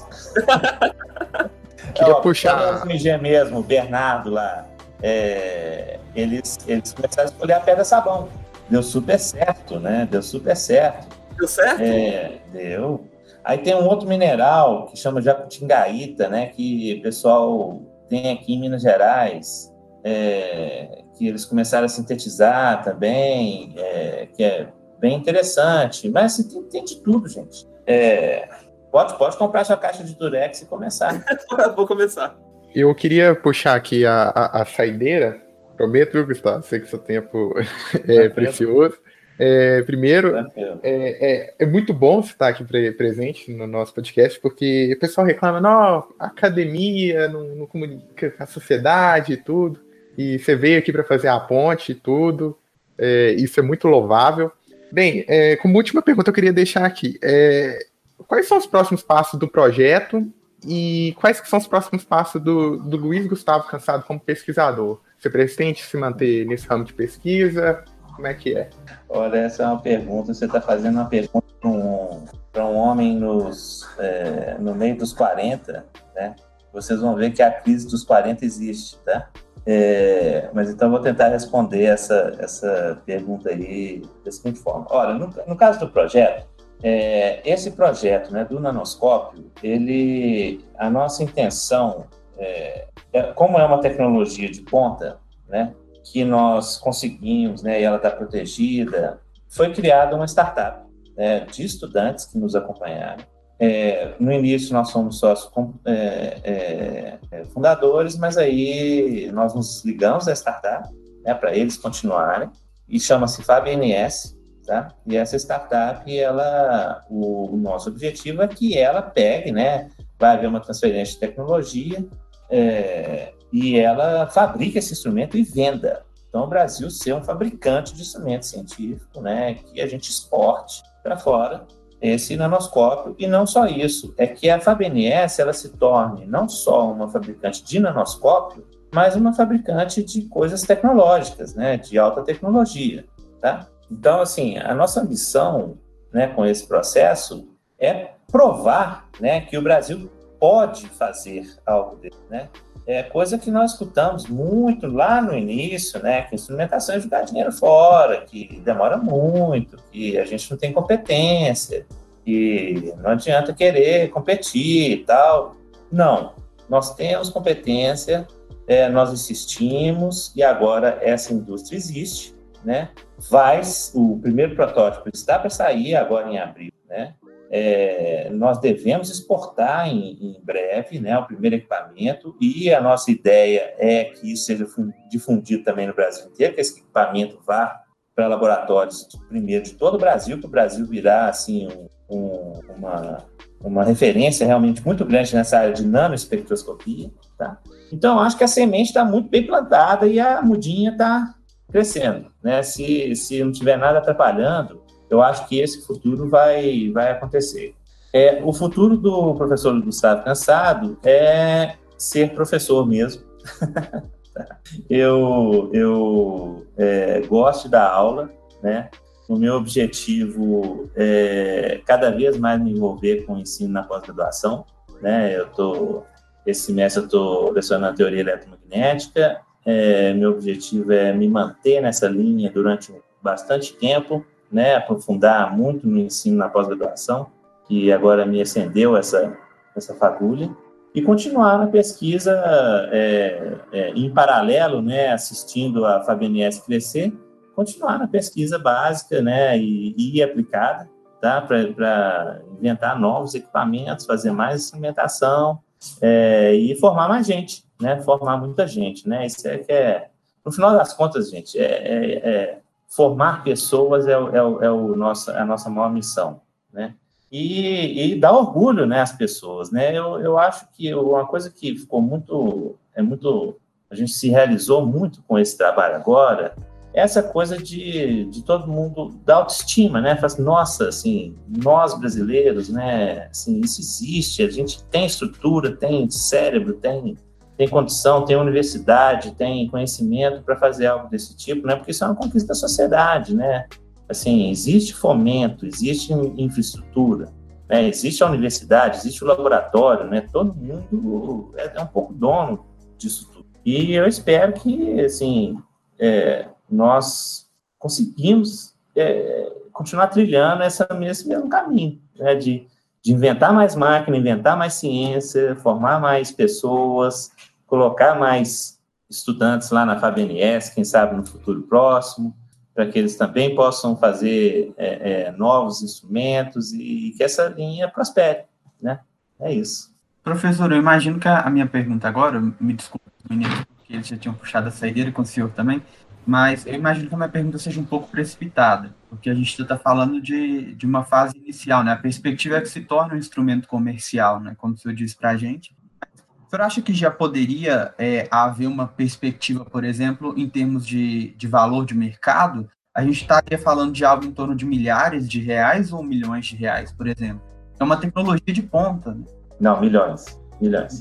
Queria Ó, puxar... O G mesmo, o Bernardo lá, é, eles, eles começaram a escolher a pedra sabão. Deu super certo, né? Deu super certo. Deu certo? É, deu. Aí tem um outro mineral que chama jacutingaíta, né? Que o pessoal tem aqui em Minas Gerais, é, que eles começaram a sintetizar também, é, que é bem interessante. Mas assim, tem, tem de tudo, gente. É, pode, pode comprar sua caixa de Durex e começar. Vou começar. Eu queria puxar aqui a, a, a saideira. Prometo, viu, Gustavo? Sei que seu tempo é precioso. É, primeiro, é, é, é muito bom você estar aqui pre- presente no nosso podcast, porque o pessoal reclama, não, a academia não, não comunica com a sociedade e tudo, e você veio aqui para fazer a ponte e tudo, é, isso é muito louvável. Bem, é, como última pergunta eu queria deixar aqui, é, quais são os próximos passos do projeto e quais que são os próximos passos do, do Luiz Gustavo Cansado como pesquisador? Você pretende se manter nesse ramo de pesquisa? Como é que é? Olha, essa é uma pergunta, você está fazendo uma pergunta para um, para um homem nos, é, no meio dos quarenta, né? Vocês vão ver que a crise dos quarenta existe, tá? É, mas então eu vou tentar responder essa, essa pergunta aí da seguinte forma. Olha, no, no caso do projeto, é, esse projeto, né, do nanoscópio, ele, a nossa intenção, é, é, como é uma tecnologia de ponta, né, que nós conseguimos, né, e ela está protegida, foi criada uma startup, né, de estudantes que nos acompanharam. É, no início nós somos sócios é, é, fundadores, mas aí nós nos ligamos à startup, né, para eles continuarem, e chama-se FabNS, tá? E essa startup, ela, o, o nosso objetivo é que ela pegue, né, vai haver uma transferência de tecnologia, é, e ela fabrica esse instrumento e venda. Então, o Brasil ser um fabricante de instrumento científico, né, que a gente exporte para fora esse nanoscópio. E não só isso, é que a FabNS ela se torne não só uma fabricante de nanoscópio, mas uma fabricante de coisas tecnológicas, né, de alta tecnologia, tá? Então, assim, a nossa ambição, né, com esse processo é provar, né, que o Brasil pode fazer algo desse, né? É coisa que nós escutamos muito lá no início, né? Que instrumentação é jogar dinheiro fora, que demora muito, que a gente não tem competência, que não adianta querer competir e tal. Não, nós temos competência, é, nós insistimos e agora essa indústria existe, né? Vai, o primeiro protótipo está para sair agora em abril, né? É, nós devemos exportar em, em breve, né, o primeiro equipamento, e a nossa ideia é que isso seja difundido também no Brasil inteiro, que esse equipamento vá para laboratórios primeiro de todo o Brasil, que o Brasil virá assim, um, um, uma, uma referência realmente muito grande nessa área de nanoespectroscopia, tá? Então, acho que a semente está muito bem plantada e a mudinha está crescendo, né? Se, se não tiver nada atrapalhando, eu acho que esse futuro vai, vai acontecer. É, o futuro do professor Gustavo Cansado é ser professor mesmo. eu eu é, gosto da aula, né? O meu objetivo é cada vez mais me envolver com o ensino na pós-graduação, né? Eu tô, esse semestre eu estou lecionando teoria eletromagnética. É, meu objetivo é me manter nessa linha durante bastante tempo, né, aprofundar muito no ensino na pós-graduação, que agora me acendeu essa, essa fagulha, e continuar na pesquisa é, é, em paralelo, né, assistindo a FabNS crescer, continuar na pesquisa básica, né, e, e aplicada, tá, para inventar novos equipamentos, fazer mais instrumentação é, e formar mais gente, né, formar muita gente, né, isso é que é, no final das contas, gente, é, é, é formar pessoas é, o, é, o, é o nosso, a nossa maior missão, né? E, e dar orgulho, né, às pessoas, né? Eu, eu acho que uma coisa que ficou muito é muito, a gente se realizou muito com esse trabalho agora, essa coisa de, de todo mundo dar autoestima, né? Fala assim, nossa, assim, nós brasileiros, né? Assim, isso existe, a gente tem estrutura, tem cérebro, tem, tem condição, tem universidade, tem conhecimento para fazer algo desse tipo, né? Porque isso é uma conquista da sociedade, né? Assim, existe fomento, existe infraestrutura, né? Existe a universidade, existe o laboratório, né? Todo mundo é, é um pouco dono disso tudo. E eu espero que, assim, é, nós conseguimos é, continuar trilhando essa, esse mesmo caminho, né? de, de inventar mais máquina, inventar mais ciência, formar mais pessoas, colocar mais estudantes lá na FABNS, quem sabe no futuro próximo, para que eles também possam fazer é, é, novos instrumentos e que essa linha prospere, né? É isso. Professor, eu imagino que a, a minha pergunta agora, me desculpe, meninos, porque eles já tinham puxado a saideira com o senhor também, mas eu imagino que a minha pergunta seja um pouco precipitada, porque a gente está falando de, de uma fase inicial, né? A perspectiva é que se torne um instrumento comercial, né? Como o senhor disse para a gente. O senhor acha que já poderia é, haver uma perspectiva, por exemplo, em termos de, de valor de mercado? A gente estaria falando de algo em torno de milhares de reais ou milhões de reais, por exemplo? É uma tecnologia de ponta, né? Não, milhões. Milhões.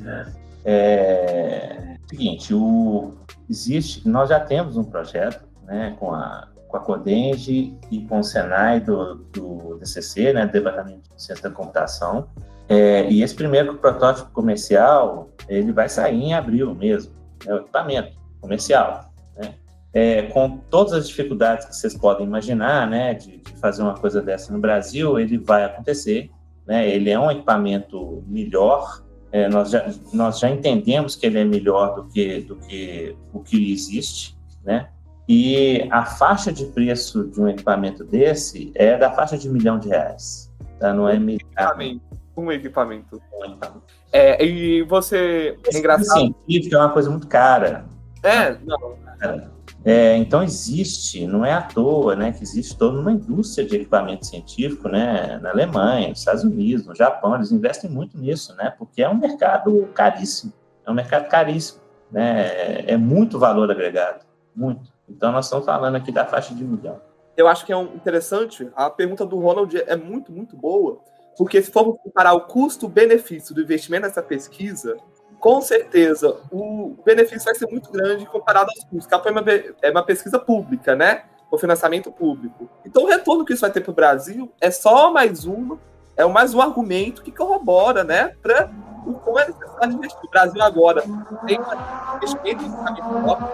É... Seguinte, o... existe, nós já temos um projeto, né, com a, com a Codenge e com o Senai do, do D C C, né, Departamento de Ciência da Computação, é, e esse primeiro protótipo comercial, ele vai sair em abril mesmo, é o equipamento comercial, né, é, com todas as dificuldades que vocês podem imaginar, né, de, de fazer uma coisa dessa no Brasil, ele vai acontecer, né, ele é um equipamento melhor. É, nós, já, nós já entendemos que ele é melhor do que, do que o que existe, né? E a faixa de preço de um equipamento desse é da faixa de um milhão de reais. Tá? Não é milhão. Um equipamento. Um equipamento. É, e você... É engraçado. Científico é uma coisa muito cara. É, não. É, então existe, não é à toa, né, que existe toda uma indústria de equipamento científico, né, na Alemanha, nos Estados Unidos, no Japão, eles investem muito nisso, né, porque é um mercado caríssimo, é um mercado caríssimo, né, é, é muito valor agregado, muito. Então nós estamos falando aqui da faixa de um milhão. Eu acho que é um interessante, a pergunta do Ronald é muito, muito boa, porque se formos comparar o custo-benefício do investimento nessa pesquisa, com certeza, o benefício vai ser muito grande comparado aos custos, porque é uma, é uma pesquisa pública, né? Com financiamento público. Então, o retorno que isso vai ter para o Brasil é só mais uma, é mais um argumento que corrobora, né? Para o como é necessário investir. O Brasil agora tem um investimento em financiamento próprio,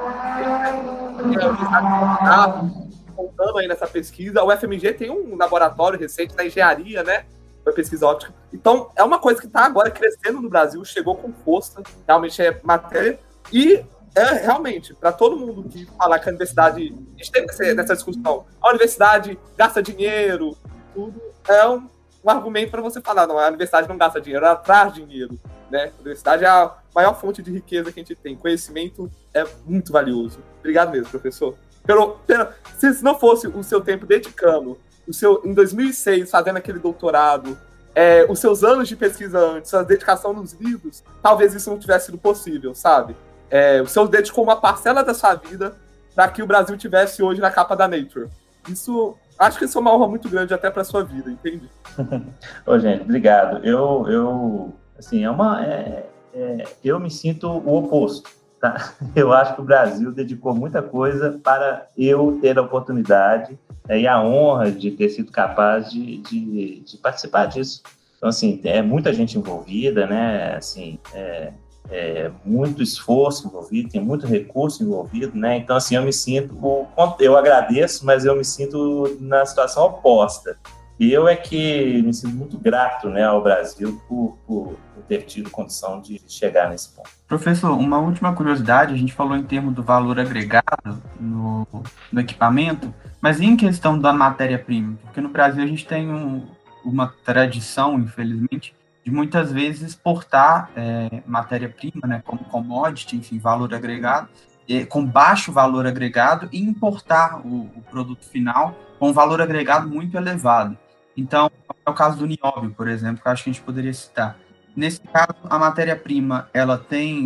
contando aí nessa pesquisa. O F M G tem um laboratório recente da engenharia, né? Para pesquisa óptica. Então, é uma coisa que está agora crescendo no Brasil, chegou com força, realmente é matéria, e é realmente, para todo mundo que falar que a universidade, a gente teve essa, essa discussão, a universidade gasta dinheiro, tudo, é um, um argumento para você falar, não, a universidade não gasta dinheiro, ela traz dinheiro, né? A universidade é a maior fonte de riqueza que a gente tem, conhecimento é muito valioso. Obrigado mesmo, professor. Pelo, pelo, se não fosse o seu tempo dedicando, o seu, em dois mil e seis, fazendo aquele doutorado, é, os seus anos de pesquisa antes, a dedicação nos livros, talvez isso não tivesse sido possível, sabe? É, o seu dedicou uma parcela da sua vida para que o Brasil tivesse hoje na capa da Nature. Isso, acho que isso é uma honra muito grande até para a sua vida, entende? Ô, gente, obrigado. Eu, eu assim, é uma, é, é, eu me sinto o oposto. Tá? Eu acho que o Brasil dedicou muita coisa para eu ter a oportunidade é, e a honra de ter sido capaz de, de, de participar disso. Então, assim, é muita gente envolvida, né? Assim, é, é muito esforço envolvido, tem muito recurso envolvido, né? Então, assim, eu me sinto, eu agradeço, mas eu me sinto na situação oposta. E eu é que me sinto muito grato, né, ao Brasil por, por, por ter tido condição de chegar nesse ponto. Professor, uma última curiosidade, a gente falou em termos do valor agregado no, no equipamento, mas e em questão da matéria-prima? Porque no Brasil a gente tem um, uma tradição, infelizmente, de muitas vezes exportar é, matéria-prima, né, como commodity, enfim, valor agregado, é, com baixo valor agregado, e importar o, o produto final com valor agregado muito elevado. Então, é o caso do nióbio, por exemplo, que eu acho que a gente poderia citar. Nesse caso, a matéria-prima, ela tem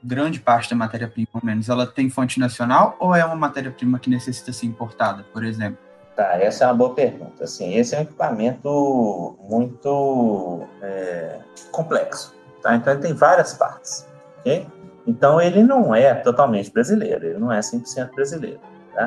grande parte da matéria-prima, ao menos, ela tem fonte nacional ou é uma matéria-prima que necessita ser importada, por exemplo? Tá, essa é uma boa pergunta. Assim, esse é um equipamento muito é, complexo, tá? Então ele tem várias partes, ok? Então ele não é totalmente brasileiro, ele não é cem por cento brasileiro, tá?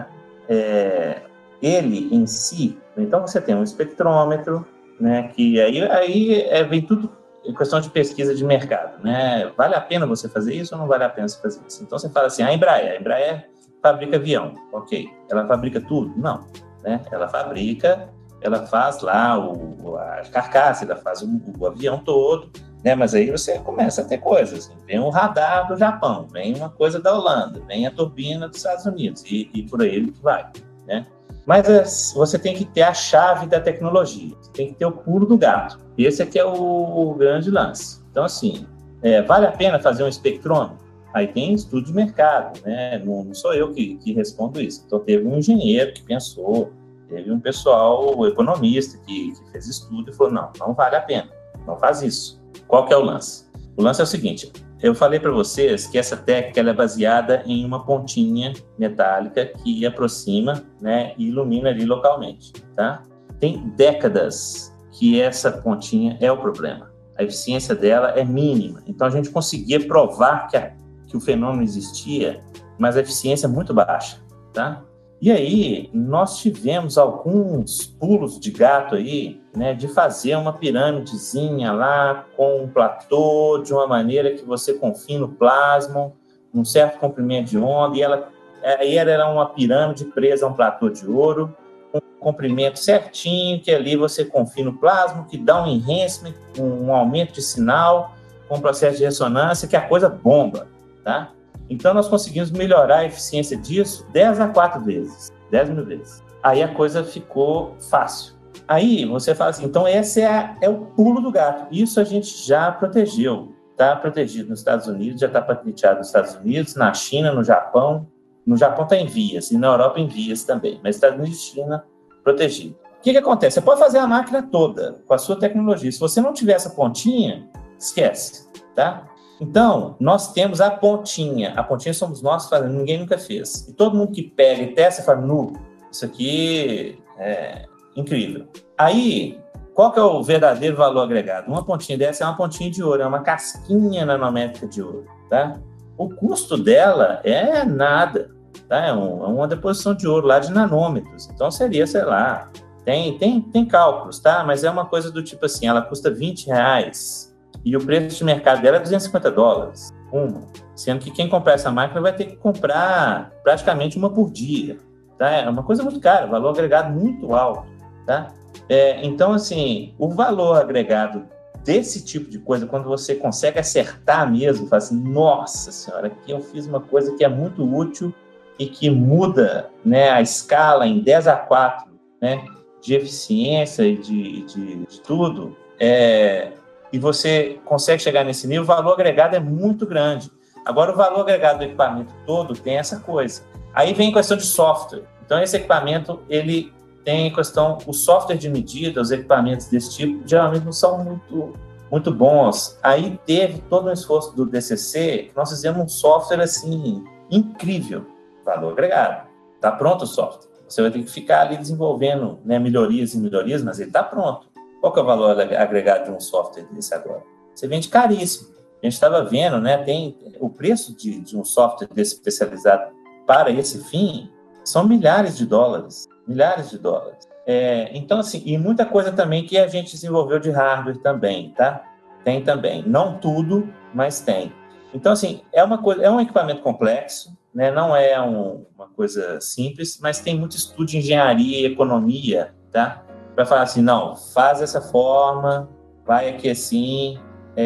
É, ele em si, então você tem um espectrômetro, né? Que aí, aí é, vem tudo em questão de pesquisa de mercado, né? Vale a pena você fazer isso ou não vale a pena você fazer isso? Então você fala assim, a Embraer, a Embraer fabrica avião, ok? Ela fabrica tudo? Não. Né? Ela fabrica, ela faz lá o, a carcaça, ela faz o, o avião todo, né? Mas aí você começa a ter coisas. Assim, vem o radar do Japão, vem uma coisa da Holanda, vem a turbina dos Estados Unidos e, e por aí vai. Né? Mas é, você tem que ter a chave da tecnologia, você tem que ter o pulo do gato. Esse aqui é o, o grande lance. Então, assim, é, vale a pena fazer um espectrômetro? Aí tem estudo de mercado, né? Não, não sou eu que, que respondo isso. Então, teve um engenheiro que pensou, teve um pessoal, um economista que, que fez estudo e falou, não, não vale a pena, não faz isso. Qual que é o lance? O lance é o seguinte, eu falei para vocês que essa técnica ela é baseada em uma pontinha metálica que aproxima, né, e ilumina ali localmente, tá? Tem décadas que essa pontinha é o problema. A eficiência dela é mínima. Então, a gente conseguia provar que, a, que o fenômeno existia, mas a eficiência é muito baixa, tá? E aí, nós tivemos alguns pulos de gato aí, né, de fazer uma pirâmidezinha lá com um platô, de uma maneira que você confina o plasma, um certo comprimento de onda, e ela, aí era uma pirâmide presa a um platô de ouro, com um comprimento certinho, que ali você confina o plasma, que dá um enhancement, um aumento de sinal, com um processo de ressonância, que a coisa bomba, tá? Então, nós conseguimos melhorar a eficiência disso dez a quatro vezes, dez mil vezes. Aí a coisa ficou fácil. Aí você fala assim, então esse é, a, é o pulo do gato. Isso a gente já protegeu. Está protegido nos Estados Unidos, já está patenteado nos Estados Unidos, na China, no Japão. No Japão está em vias, e na Europa em vias também. Mas Estados Unidos e China, protegido. O que, que acontece? Você pode fazer a máquina toda com a sua tecnologia. Se você não tiver essa pontinha, esquece, tá? Então, nós temos a pontinha. A pontinha somos nós fazendo, ninguém nunca fez. E todo mundo que pega e testa fala, nu, isso aqui é incrível. Aí, qual que é o verdadeiro valor agregado? Uma pontinha dessa é uma pontinha de ouro, é uma casquinha nanométrica de ouro, tá? O custo dela é nada, tá? É, um, é uma deposição de ouro lá de nanômetros. Então, seria, sei lá, tem, tem, tem cálculos, tá? Mas é uma coisa do tipo assim, ela custa vinte reais. E o preço de mercado dela é duzentos e cinquenta dólares, uma. Sendo que quem comprar essa máquina vai ter que comprar praticamente uma por dia, tá? É uma coisa muito cara, valor agregado muito alto, tá? É, então, assim, o valor agregado desse tipo de coisa, quando você consegue acertar mesmo, fala assim, nossa senhora, aqui eu fiz uma coisa que é muito útil e que muda, né, a escala em dez a quatro, né, de eficiência e de, de, de tudo, é... e você consegue chegar nesse nível, o valor agregado é muito grande. Agora, o valor agregado do equipamento todo tem essa coisa. Aí vem a questão de software. Então, esse equipamento, ele tem questão, o software de medida, os equipamentos desse tipo, geralmente não são muito, muito bons. Aí teve todo um esforço do D C C, nós fizemos um software, assim, incrível, valor agregado. Está pronto o software. Você vai ter que ficar ali desenvolvendo, né, melhorias e melhorias, mas ele está pronto. Qual que é o valor agregado de um software desse agora? Você vende caríssimo. A gente estava vendo, né, tem o preço de, de um software desse especializado para esse fim são milhares de dólares. Milhares de dólares. É, então, assim, e muita coisa também que a gente desenvolveu de hardware também, tá? Tem também. Não tudo, mas tem. Então, assim, é, uma coisa, é um equipamento complexo, né? Não é um, uma coisa simples, mas tem muito estudo de engenharia e economia, tá? Para falar assim, não, faz dessa forma, vai aqui assim,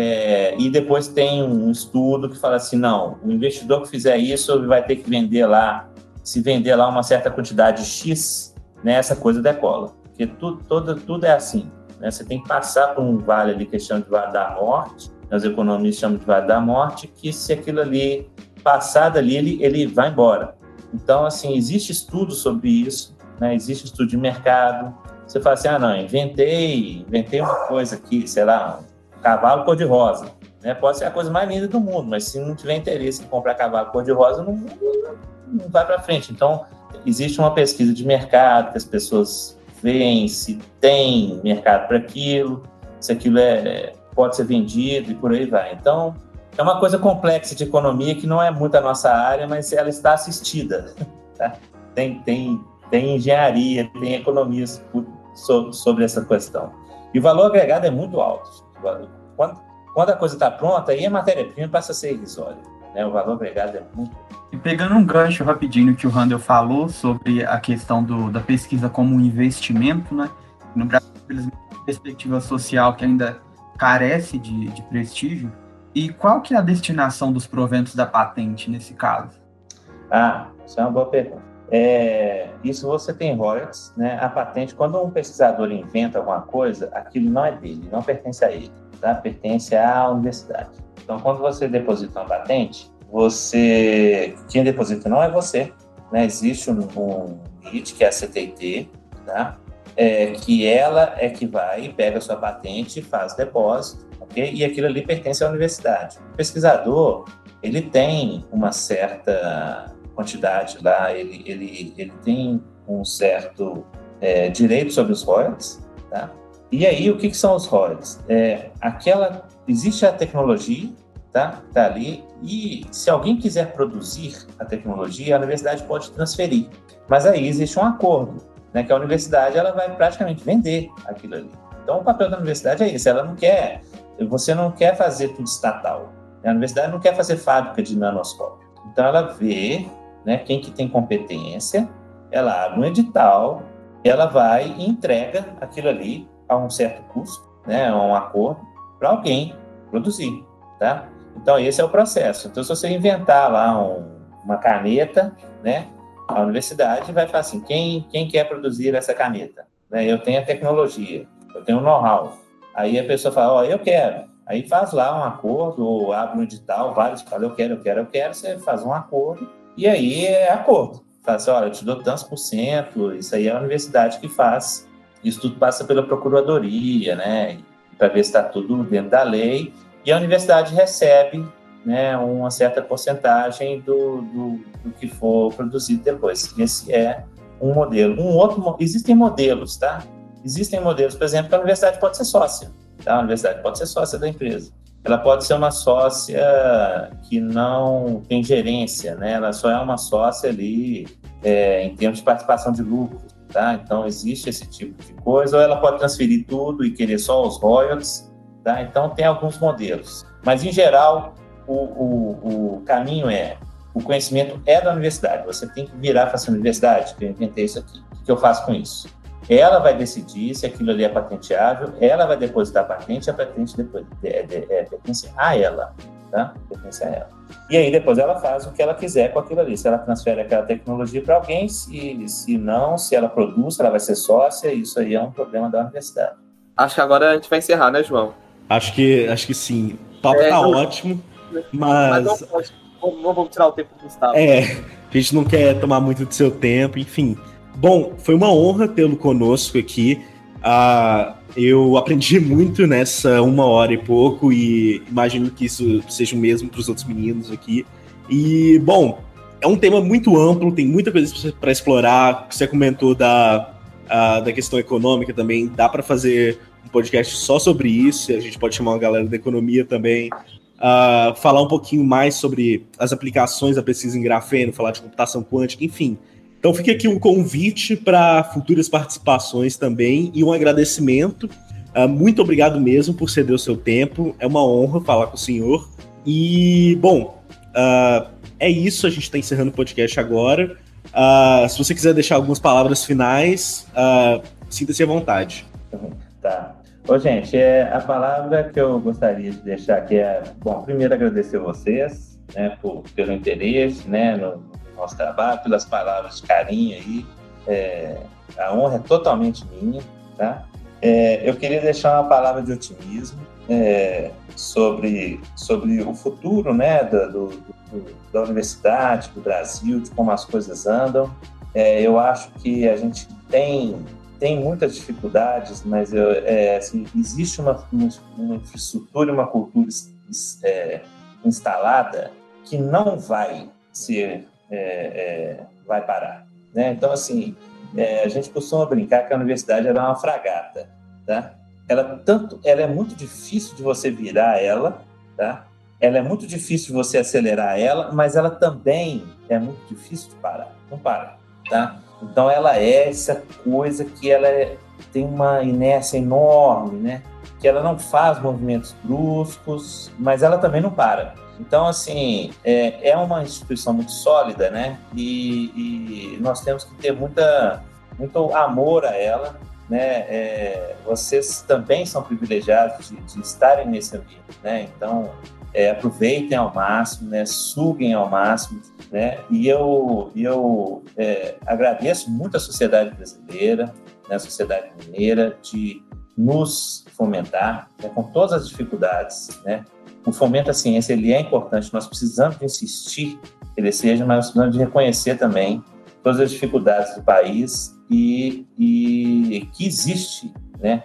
é, e depois tem um estudo que fala assim, não, o investidor que fizer isso vai ter que vender lá, se vender lá uma certa quantidade X, né, essa coisa decola, porque tudo, tudo, tudo é assim, né? Você tem que passar por um vale ali que eles chamam de vale da morte, os economistas chamam de vale da morte, que se aquilo ali passar dali, ele, ele vai embora. Então, assim, existe estudo sobre isso, né? Existe estudo de mercado. Você fala assim, ah, não, inventei, inventei uma coisa aqui, sei lá, um cavalo cor-de-rosa. né? Pode ser a coisa mais linda do mundo, mas se não tiver interesse em comprar cavalo cor-de-rosa, não, não vai para frente. Então, existe uma pesquisa de mercado, que as pessoas veem se tem mercado para aquilo, se aquilo é, pode ser vendido e por aí vai. Então, é uma coisa complexa de economia que não é muito a nossa área, mas ela está assistida. Tá? Tem, tem, tem engenharia, tem economias sobre essa questão. E o valor agregado é muito alto. Quando, quando a coisa está pronta, aí a matéria-prima passa a ser irrisória. Né? O valor agregado é muito alto. E pegando um gancho rapidinho que o Randall falou sobre a questão do, da pesquisa como um investimento, né? No Brasil, uma perspectiva social que ainda carece de, de prestígio. E qual que é a destinação dos proventos da patente nesse caso? Ah, isso é uma boa pergunta. É, isso você tem royalties, né? A patente, quando um pesquisador inventa alguma coisa, aquilo não é dele, não pertence a ele, tá? Pertence à universidade. Então, quando você deposita uma patente, você, quem deposita não é você, né? Existe um, um I T, que é a C T I T, tá? É, que ela é que vai e pega a sua patente e faz depósito, ok? E aquilo ali pertence à universidade. O pesquisador, ele tem uma certa quantidade lá, ele, ele, ele tem um certo é, direito sobre os royalties, tá? E aí, o que, que são os royalties? É, aquela, existe a tecnologia, tá? Tá ali, e se alguém quiser produzir a tecnologia, a universidade pode transferir. Mas aí existe um acordo, né? Que a universidade ela vai praticamente vender aquilo ali. Então, o papel da universidade é esse, ela não quer, você não quer fazer tudo estatal. A universidade não quer fazer fábrica de nanoscópio. Então, ela vê, né, quem que tem competência, ela abre um edital, ela vai e entrega aquilo ali a um certo custo, né, a um acordo, para alguém produzir, tá? Então, esse é o processo. Então, se você inventar lá um, uma caneta, né, a universidade vai falar assim, quem, quem quer produzir essa caneta? Né, eu tenho a tecnologia, eu tenho o know-how. Aí a pessoa fala, ó, oh, eu quero. Aí faz lá um acordo, ou abre um edital, vários falam, eu quero, eu quero, eu quero, você faz um acordo, e aí é acordo. Fala assim, olha, eu te dou tantos por cento, isso aí é a universidade que faz. Isso tudo passa pela procuradoria, né, para ver se está tudo dentro da lei, e a universidade recebe, né, uma certa porcentagem do, do, do que for produzido depois. Esse é um modelo. Um outro, existem modelos, tá? Existem modelos, por exemplo, que a universidade pode ser sócia. Tá? A universidade pode ser sócia da empresa. Ela pode ser uma sócia que não tem gerência, né? Ela só é uma sócia ali é, em termos de participação de lucro. Tá? Então, existe esse tipo de coisa. Ou ela pode transferir tudo e querer só os royalties. Tá? Então, tem alguns modelos. Mas, em geral, o, o, o caminho é... O conhecimento é da universidade. Você tem que virar para essa universidade, que eu inventei isso aqui. O que eu faço com isso? Ela vai decidir se aquilo ali é patenteável, ela vai depositar a patente, a patente depois é, é, é, pertence a ela, tá? Pertence a ela. E aí depois ela faz o que ela quiser com aquilo ali. Se ela transfere aquela tecnologia para alguém, se, se não, se ela produz, ela vai ser sócia, isso aí é um problema da universidade. Acho que agora a gente vai encerrar, né, João? Acho que, acho que sim. O papo é, tá não, ótimo, mas... mas não, pode, não vamos tirar o tempo do Gustavo. É, a gente não quer tomar muito do seu tempo, enfim... Bom, foi uma honra tê-lo conosco aqui. Uh, eu aprendi muito nessa uma hora e pouco e imagino que isso seja o mesmo para os outros meninos aqui. E, bom, é um tema muito amplo, tem muita coisa para explorar. Você comentou da, uh, da questão econômica também, dá para fazer um podcast só sobre isso. A gente pode chamar uma galera da economia também. Uh, falar um pouquinho mais sobre as aplicações da pesquisa em grafeno, falar de computação quântica, enfim... Então fica aqui um convite para futuras participações também e um agradecimento. Uh, muito obrigado mesmo por ceder o seu tempo. É uma honra falar com o senhor. E, bom, uh, é isso. A gente está encerrando o podcast agora. Uh, se você quiser deixar algumas palavras finais, uh, sinta-se à vontade. Tá. Ô, gente, é, a palavra que eu gostaria de deixar aqui é... Bom, primeiro agradecer vocês, né, por, pelo interesse, né, no nosso trabalho, pelas palavras de carinho aí, é, a honra é totalmente minha, tá? É, eu queria deixar uma palavra de otimismo é, sobre, sobre o futuro, né, da, do, do, da universidade, do Brasil, de como as coisas andam. É, eu acho que a gente tem, tem muitas dificuldades, mas eu, é, assim, existe uma, uma infraestrutura, uma cultura é, instalada que não vai ser, é, é, vai parar, né? Então, assim, é, a gente costuma brincar que a universidade era uma fragata, tá? Ela, tanto, ela é muito difícil de você virar ela, tá? Ela é muito difícil de você acelerar ela, mas ela também é muito difícil de parar, não para, tá? Então, ela é essa coisa que ela é, tem uma inércia enorme, né? Que ela não faz movimentos bruscos, mas ela também não para. Então, assim, é, é uma instituição muito sólida, né? E, e nós temos que ter muita, muito amor a ela, né? É, vocês também são privilegiados de, de estarem nesse ambiente, né? Então, é, aproveitem ao máximo, né? Suguem ao máximo, né? E eu, eu é, agradeço muito a sociedade brasileira, né? A sociedade mineira, de nos fomentar, né? Com todas as dificuldades, né? O fomento à ciência, ele é importante, nós precisamos de insistir que ele seja, mas nós precisamos de reconhecer também todas as dificuldades do país e, e que existe, né,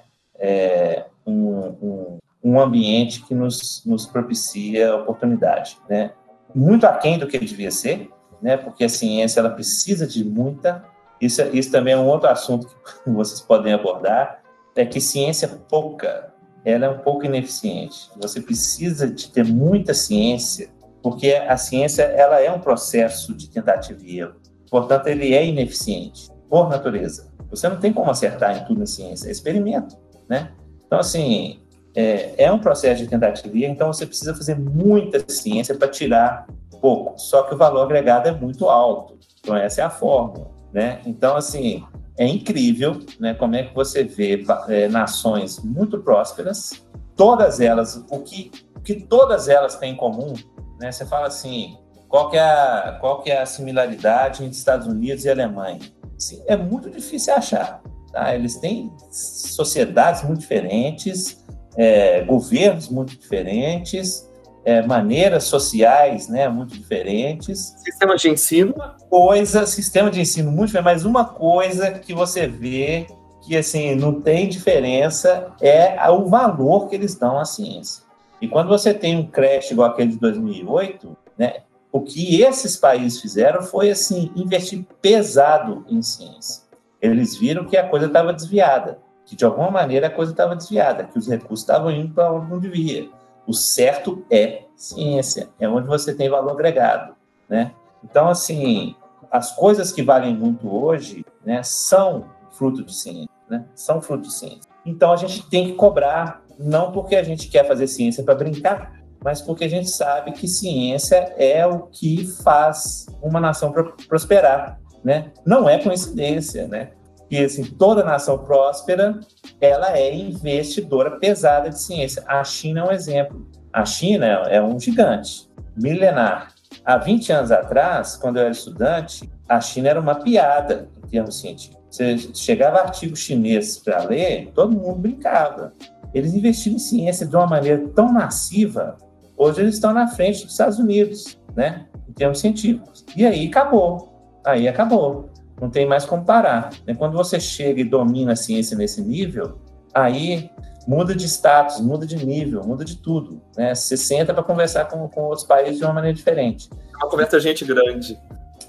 é, um, um, um ambiente que nos, nos propicia oportunidade, né? Muito aquém do que devia ser, né, porque a ciência ela precisa de muita, isso, isso também é um outro assunto que vocês podem abordar, é que ciência pouca, ela é um pouco ineficiente. Você precisa de ter muita ciência, porque a ciência ela é um processo de tentativa e erro. Portanto, ele é ineficiente, por natureza. Você não tem como acertar em tudo na ciência, é experimento, né? Então, assim, é, é um processo de tentativa e erro, então você precisa fazer muita ciência para tirar pouco. Só que o valor agregado é muito alto. Então, essa é a fórmula, né? Então, assim, é incrível, né, como é que você vê é, nações muito prósperas, todas elas, o que, o que todas elas têm em comum, né? Você fala assim, qual que é a, qual que é a similaridade entre Estados Unidos e Alemanha? Assim, é muito difícil achar, tá? Eles têm sociedades muito diferentes, é, governos muito diferentes, é, maneiras sociais, né, muito diferentes. Sistema de ensino? Coisa, sistema de ensino muito diferente, mas uma coisa que você vê que assim, não tem diferença é o valor que eles dão à ciência. E quando você tem um crash igual aquele de dois mil e oito, né, o que esses países fizeram foi assim, investir pesado em ciência. Eles viram que a coisa estava desviada, que de alguma maneira a coisa estava desviada, que os recursos estavam indo para onde não devia. O certo é ciência, é onde você tem valor agregado, né? Então, assim, as coisas que valem muito hoje, né, são fruto de ciência, né? São fruto de ciência. Então, a gente tem que cobrar, não porque a gente quer fazer ciência para brincar, mas porque a gente sabe que ciência é o que faz uma nação prosperar, né? Não é coincidência, né? Que assim, toda nação próspera, ela é investidora pesada de ciência. A China é um exemplo. A China é um gigante, milenar. Há vinte anos atrás, quando eu era estudante, a China era uma piada em termos científicos. Você chegava artigo chinês para ler, todo mundo brincava. Eles investiram em ciência de uma maneira tão massiva, hoje eles estão na frente dos Estados Unidos, né, em termos científicos. E aí acabou, aí acabou. Não tem mais como parar. Quando você chega e domina a ciência nesse nível, aí muda de status, muda de nível, muda de tudo, né? Você senta para conversar com, com outros países de uma maneira diferente. É uma conversa gente grande.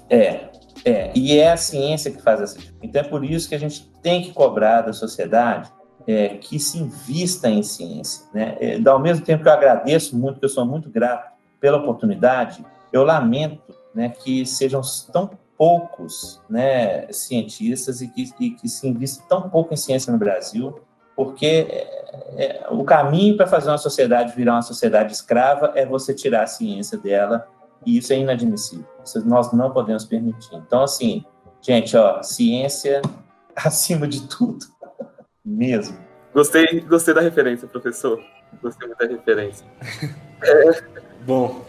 É, é. E é a ciência que faz essa diferença. Então é por isso que a gente tem que cobrar da sociedade é, que se invista em ciência, né? É, ao mesmo tempo que eu agradeço muito, que eu sou muito grato pela oportunidade, eu lamento, né, que sejam tão poucos, né, cientistas e que, e que se invista tão pouco em ciência no Brasil, porque é, é, o caminho para fazer uma sociedade virar uma sociedade escrava é você tirar a ciência dela, e isso é inadmissível. Isso nós não podemos permitir. Então, assim, gente, ó, ciência acima de tudo, mesmo. Gostei, gostei da referência, professor. Gostei muito da referência. É... Bom,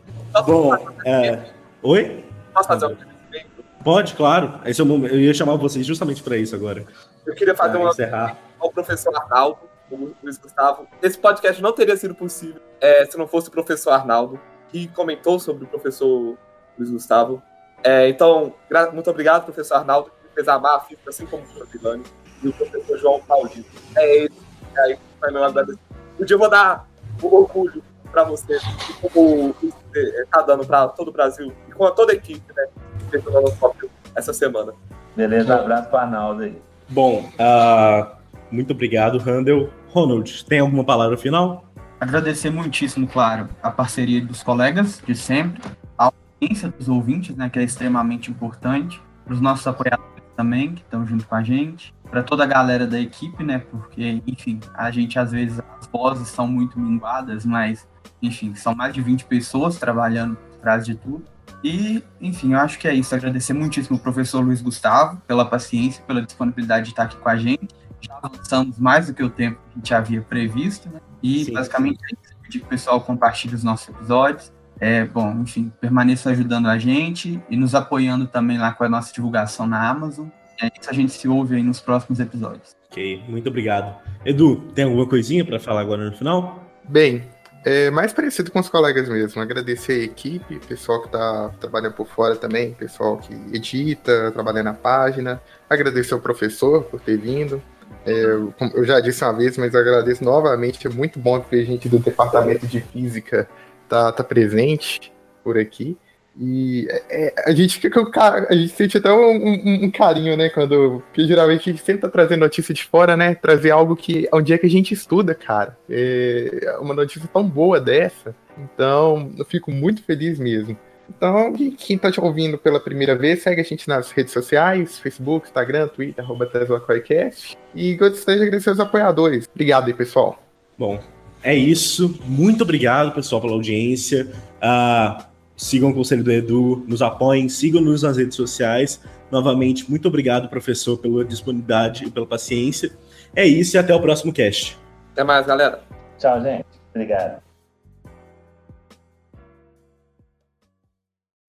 bom, é... Oi? Posso fazer uma Pode, claro. Esse é o momento. Eu ia chamar vocês justamente para isso agora. Eu queria fazer uma encerrar ao professor Arnaldo, o Luiz Gustavo. Esse podcast não teria sido possível é, se não fosse o professor Arnaldo, que comentou sobre o professor Luiz Gustavo. É, então, muito obrigado, professor Arnaldo, que me fez amar a física, assim como o professor Vilani e o professor João Paulino. É esse. É aí, vai meu agradecimento. Um dia eu vou dar o orgulho para você, e como está dando para todo o Brasil, e com toda a equipe, né, que fez o Nanoscópio essa semana. Beleza, abraço para a Arnaldo aí. Bom, uh, muito obrigado, Randall. Ronald, tem alguma palavra final? Agradecer muitíssimo, claro, a parceria dos colegas de sempre, a audiência dos ouvintes, né, que é extremamente importante, para os nossos apoiadores também, que estão junto com a gente, para toda a galera da equipe, né, porque, enfim, a gente, às vezes, as vozes são muito minguadas, mas, enfim, são mais de vinte pessoas trabalhando por trás de tudo. E, enfim, eu acho que é isso. Agradecer muitíssimo ao professor Luiz Gustavo pela paciência, pela disponibilidade de estar aqui com a gente. Já avançamos mais do que o tempo que a gente havia previsto, né? E, sim, basicamente, sim. É isso. Pedir que o pessoal compartilhe os nossos episódios. É, bom, enfim, permaneça ajudando a gente e nos apoiando também lá com a nossa divulgação na Amazon. É isso, a gente se ouve aí nos próximos episódios. Ok, muito obrigado. Edu, tem alguma coisinha para falar agora no final? Bem, é mais parecido com os colegas mesmo. Agradecer a equipe, pessoal que está trabalhando por fora também, pessoal que edita, trabalha na página. Agradecer ao professor por ter vindo. É, eu já disse uma vez, mas eu agradeço novamente. É muito bom ver gente do departamento de física tá, tá presente por aqui. E é, a gente fica com a gente sente até um, um, um carinho, né? Quando, porque geralmente a gente sempre tá trazendo notícia de fora, né? Trazer algo que onde é que a gente estuda, cara. É uma notícia tão boa dessa. Então, eu fico muito feliz mesmo. Então, quem tá te ouvindo pela primeira vez, segue a gente nas redes sociais, Facebook, Instagram, Twitter, arroba TeslaCoicast. E gostaria de agradecer aos apoiadores. Obrigado aí, pessoal. Bom, é isso. Muito obrigado, pessoal, pela audiência. Uh, sigam o Conselho do Edu, nos apoiem, sigam-nos nas redes sociais. Novamente, muito obrigado, professor, pela disponibilidade e pela paciência. É isso e até o próximo cast. Até mais, galera. Tchau, gente. Obrigado.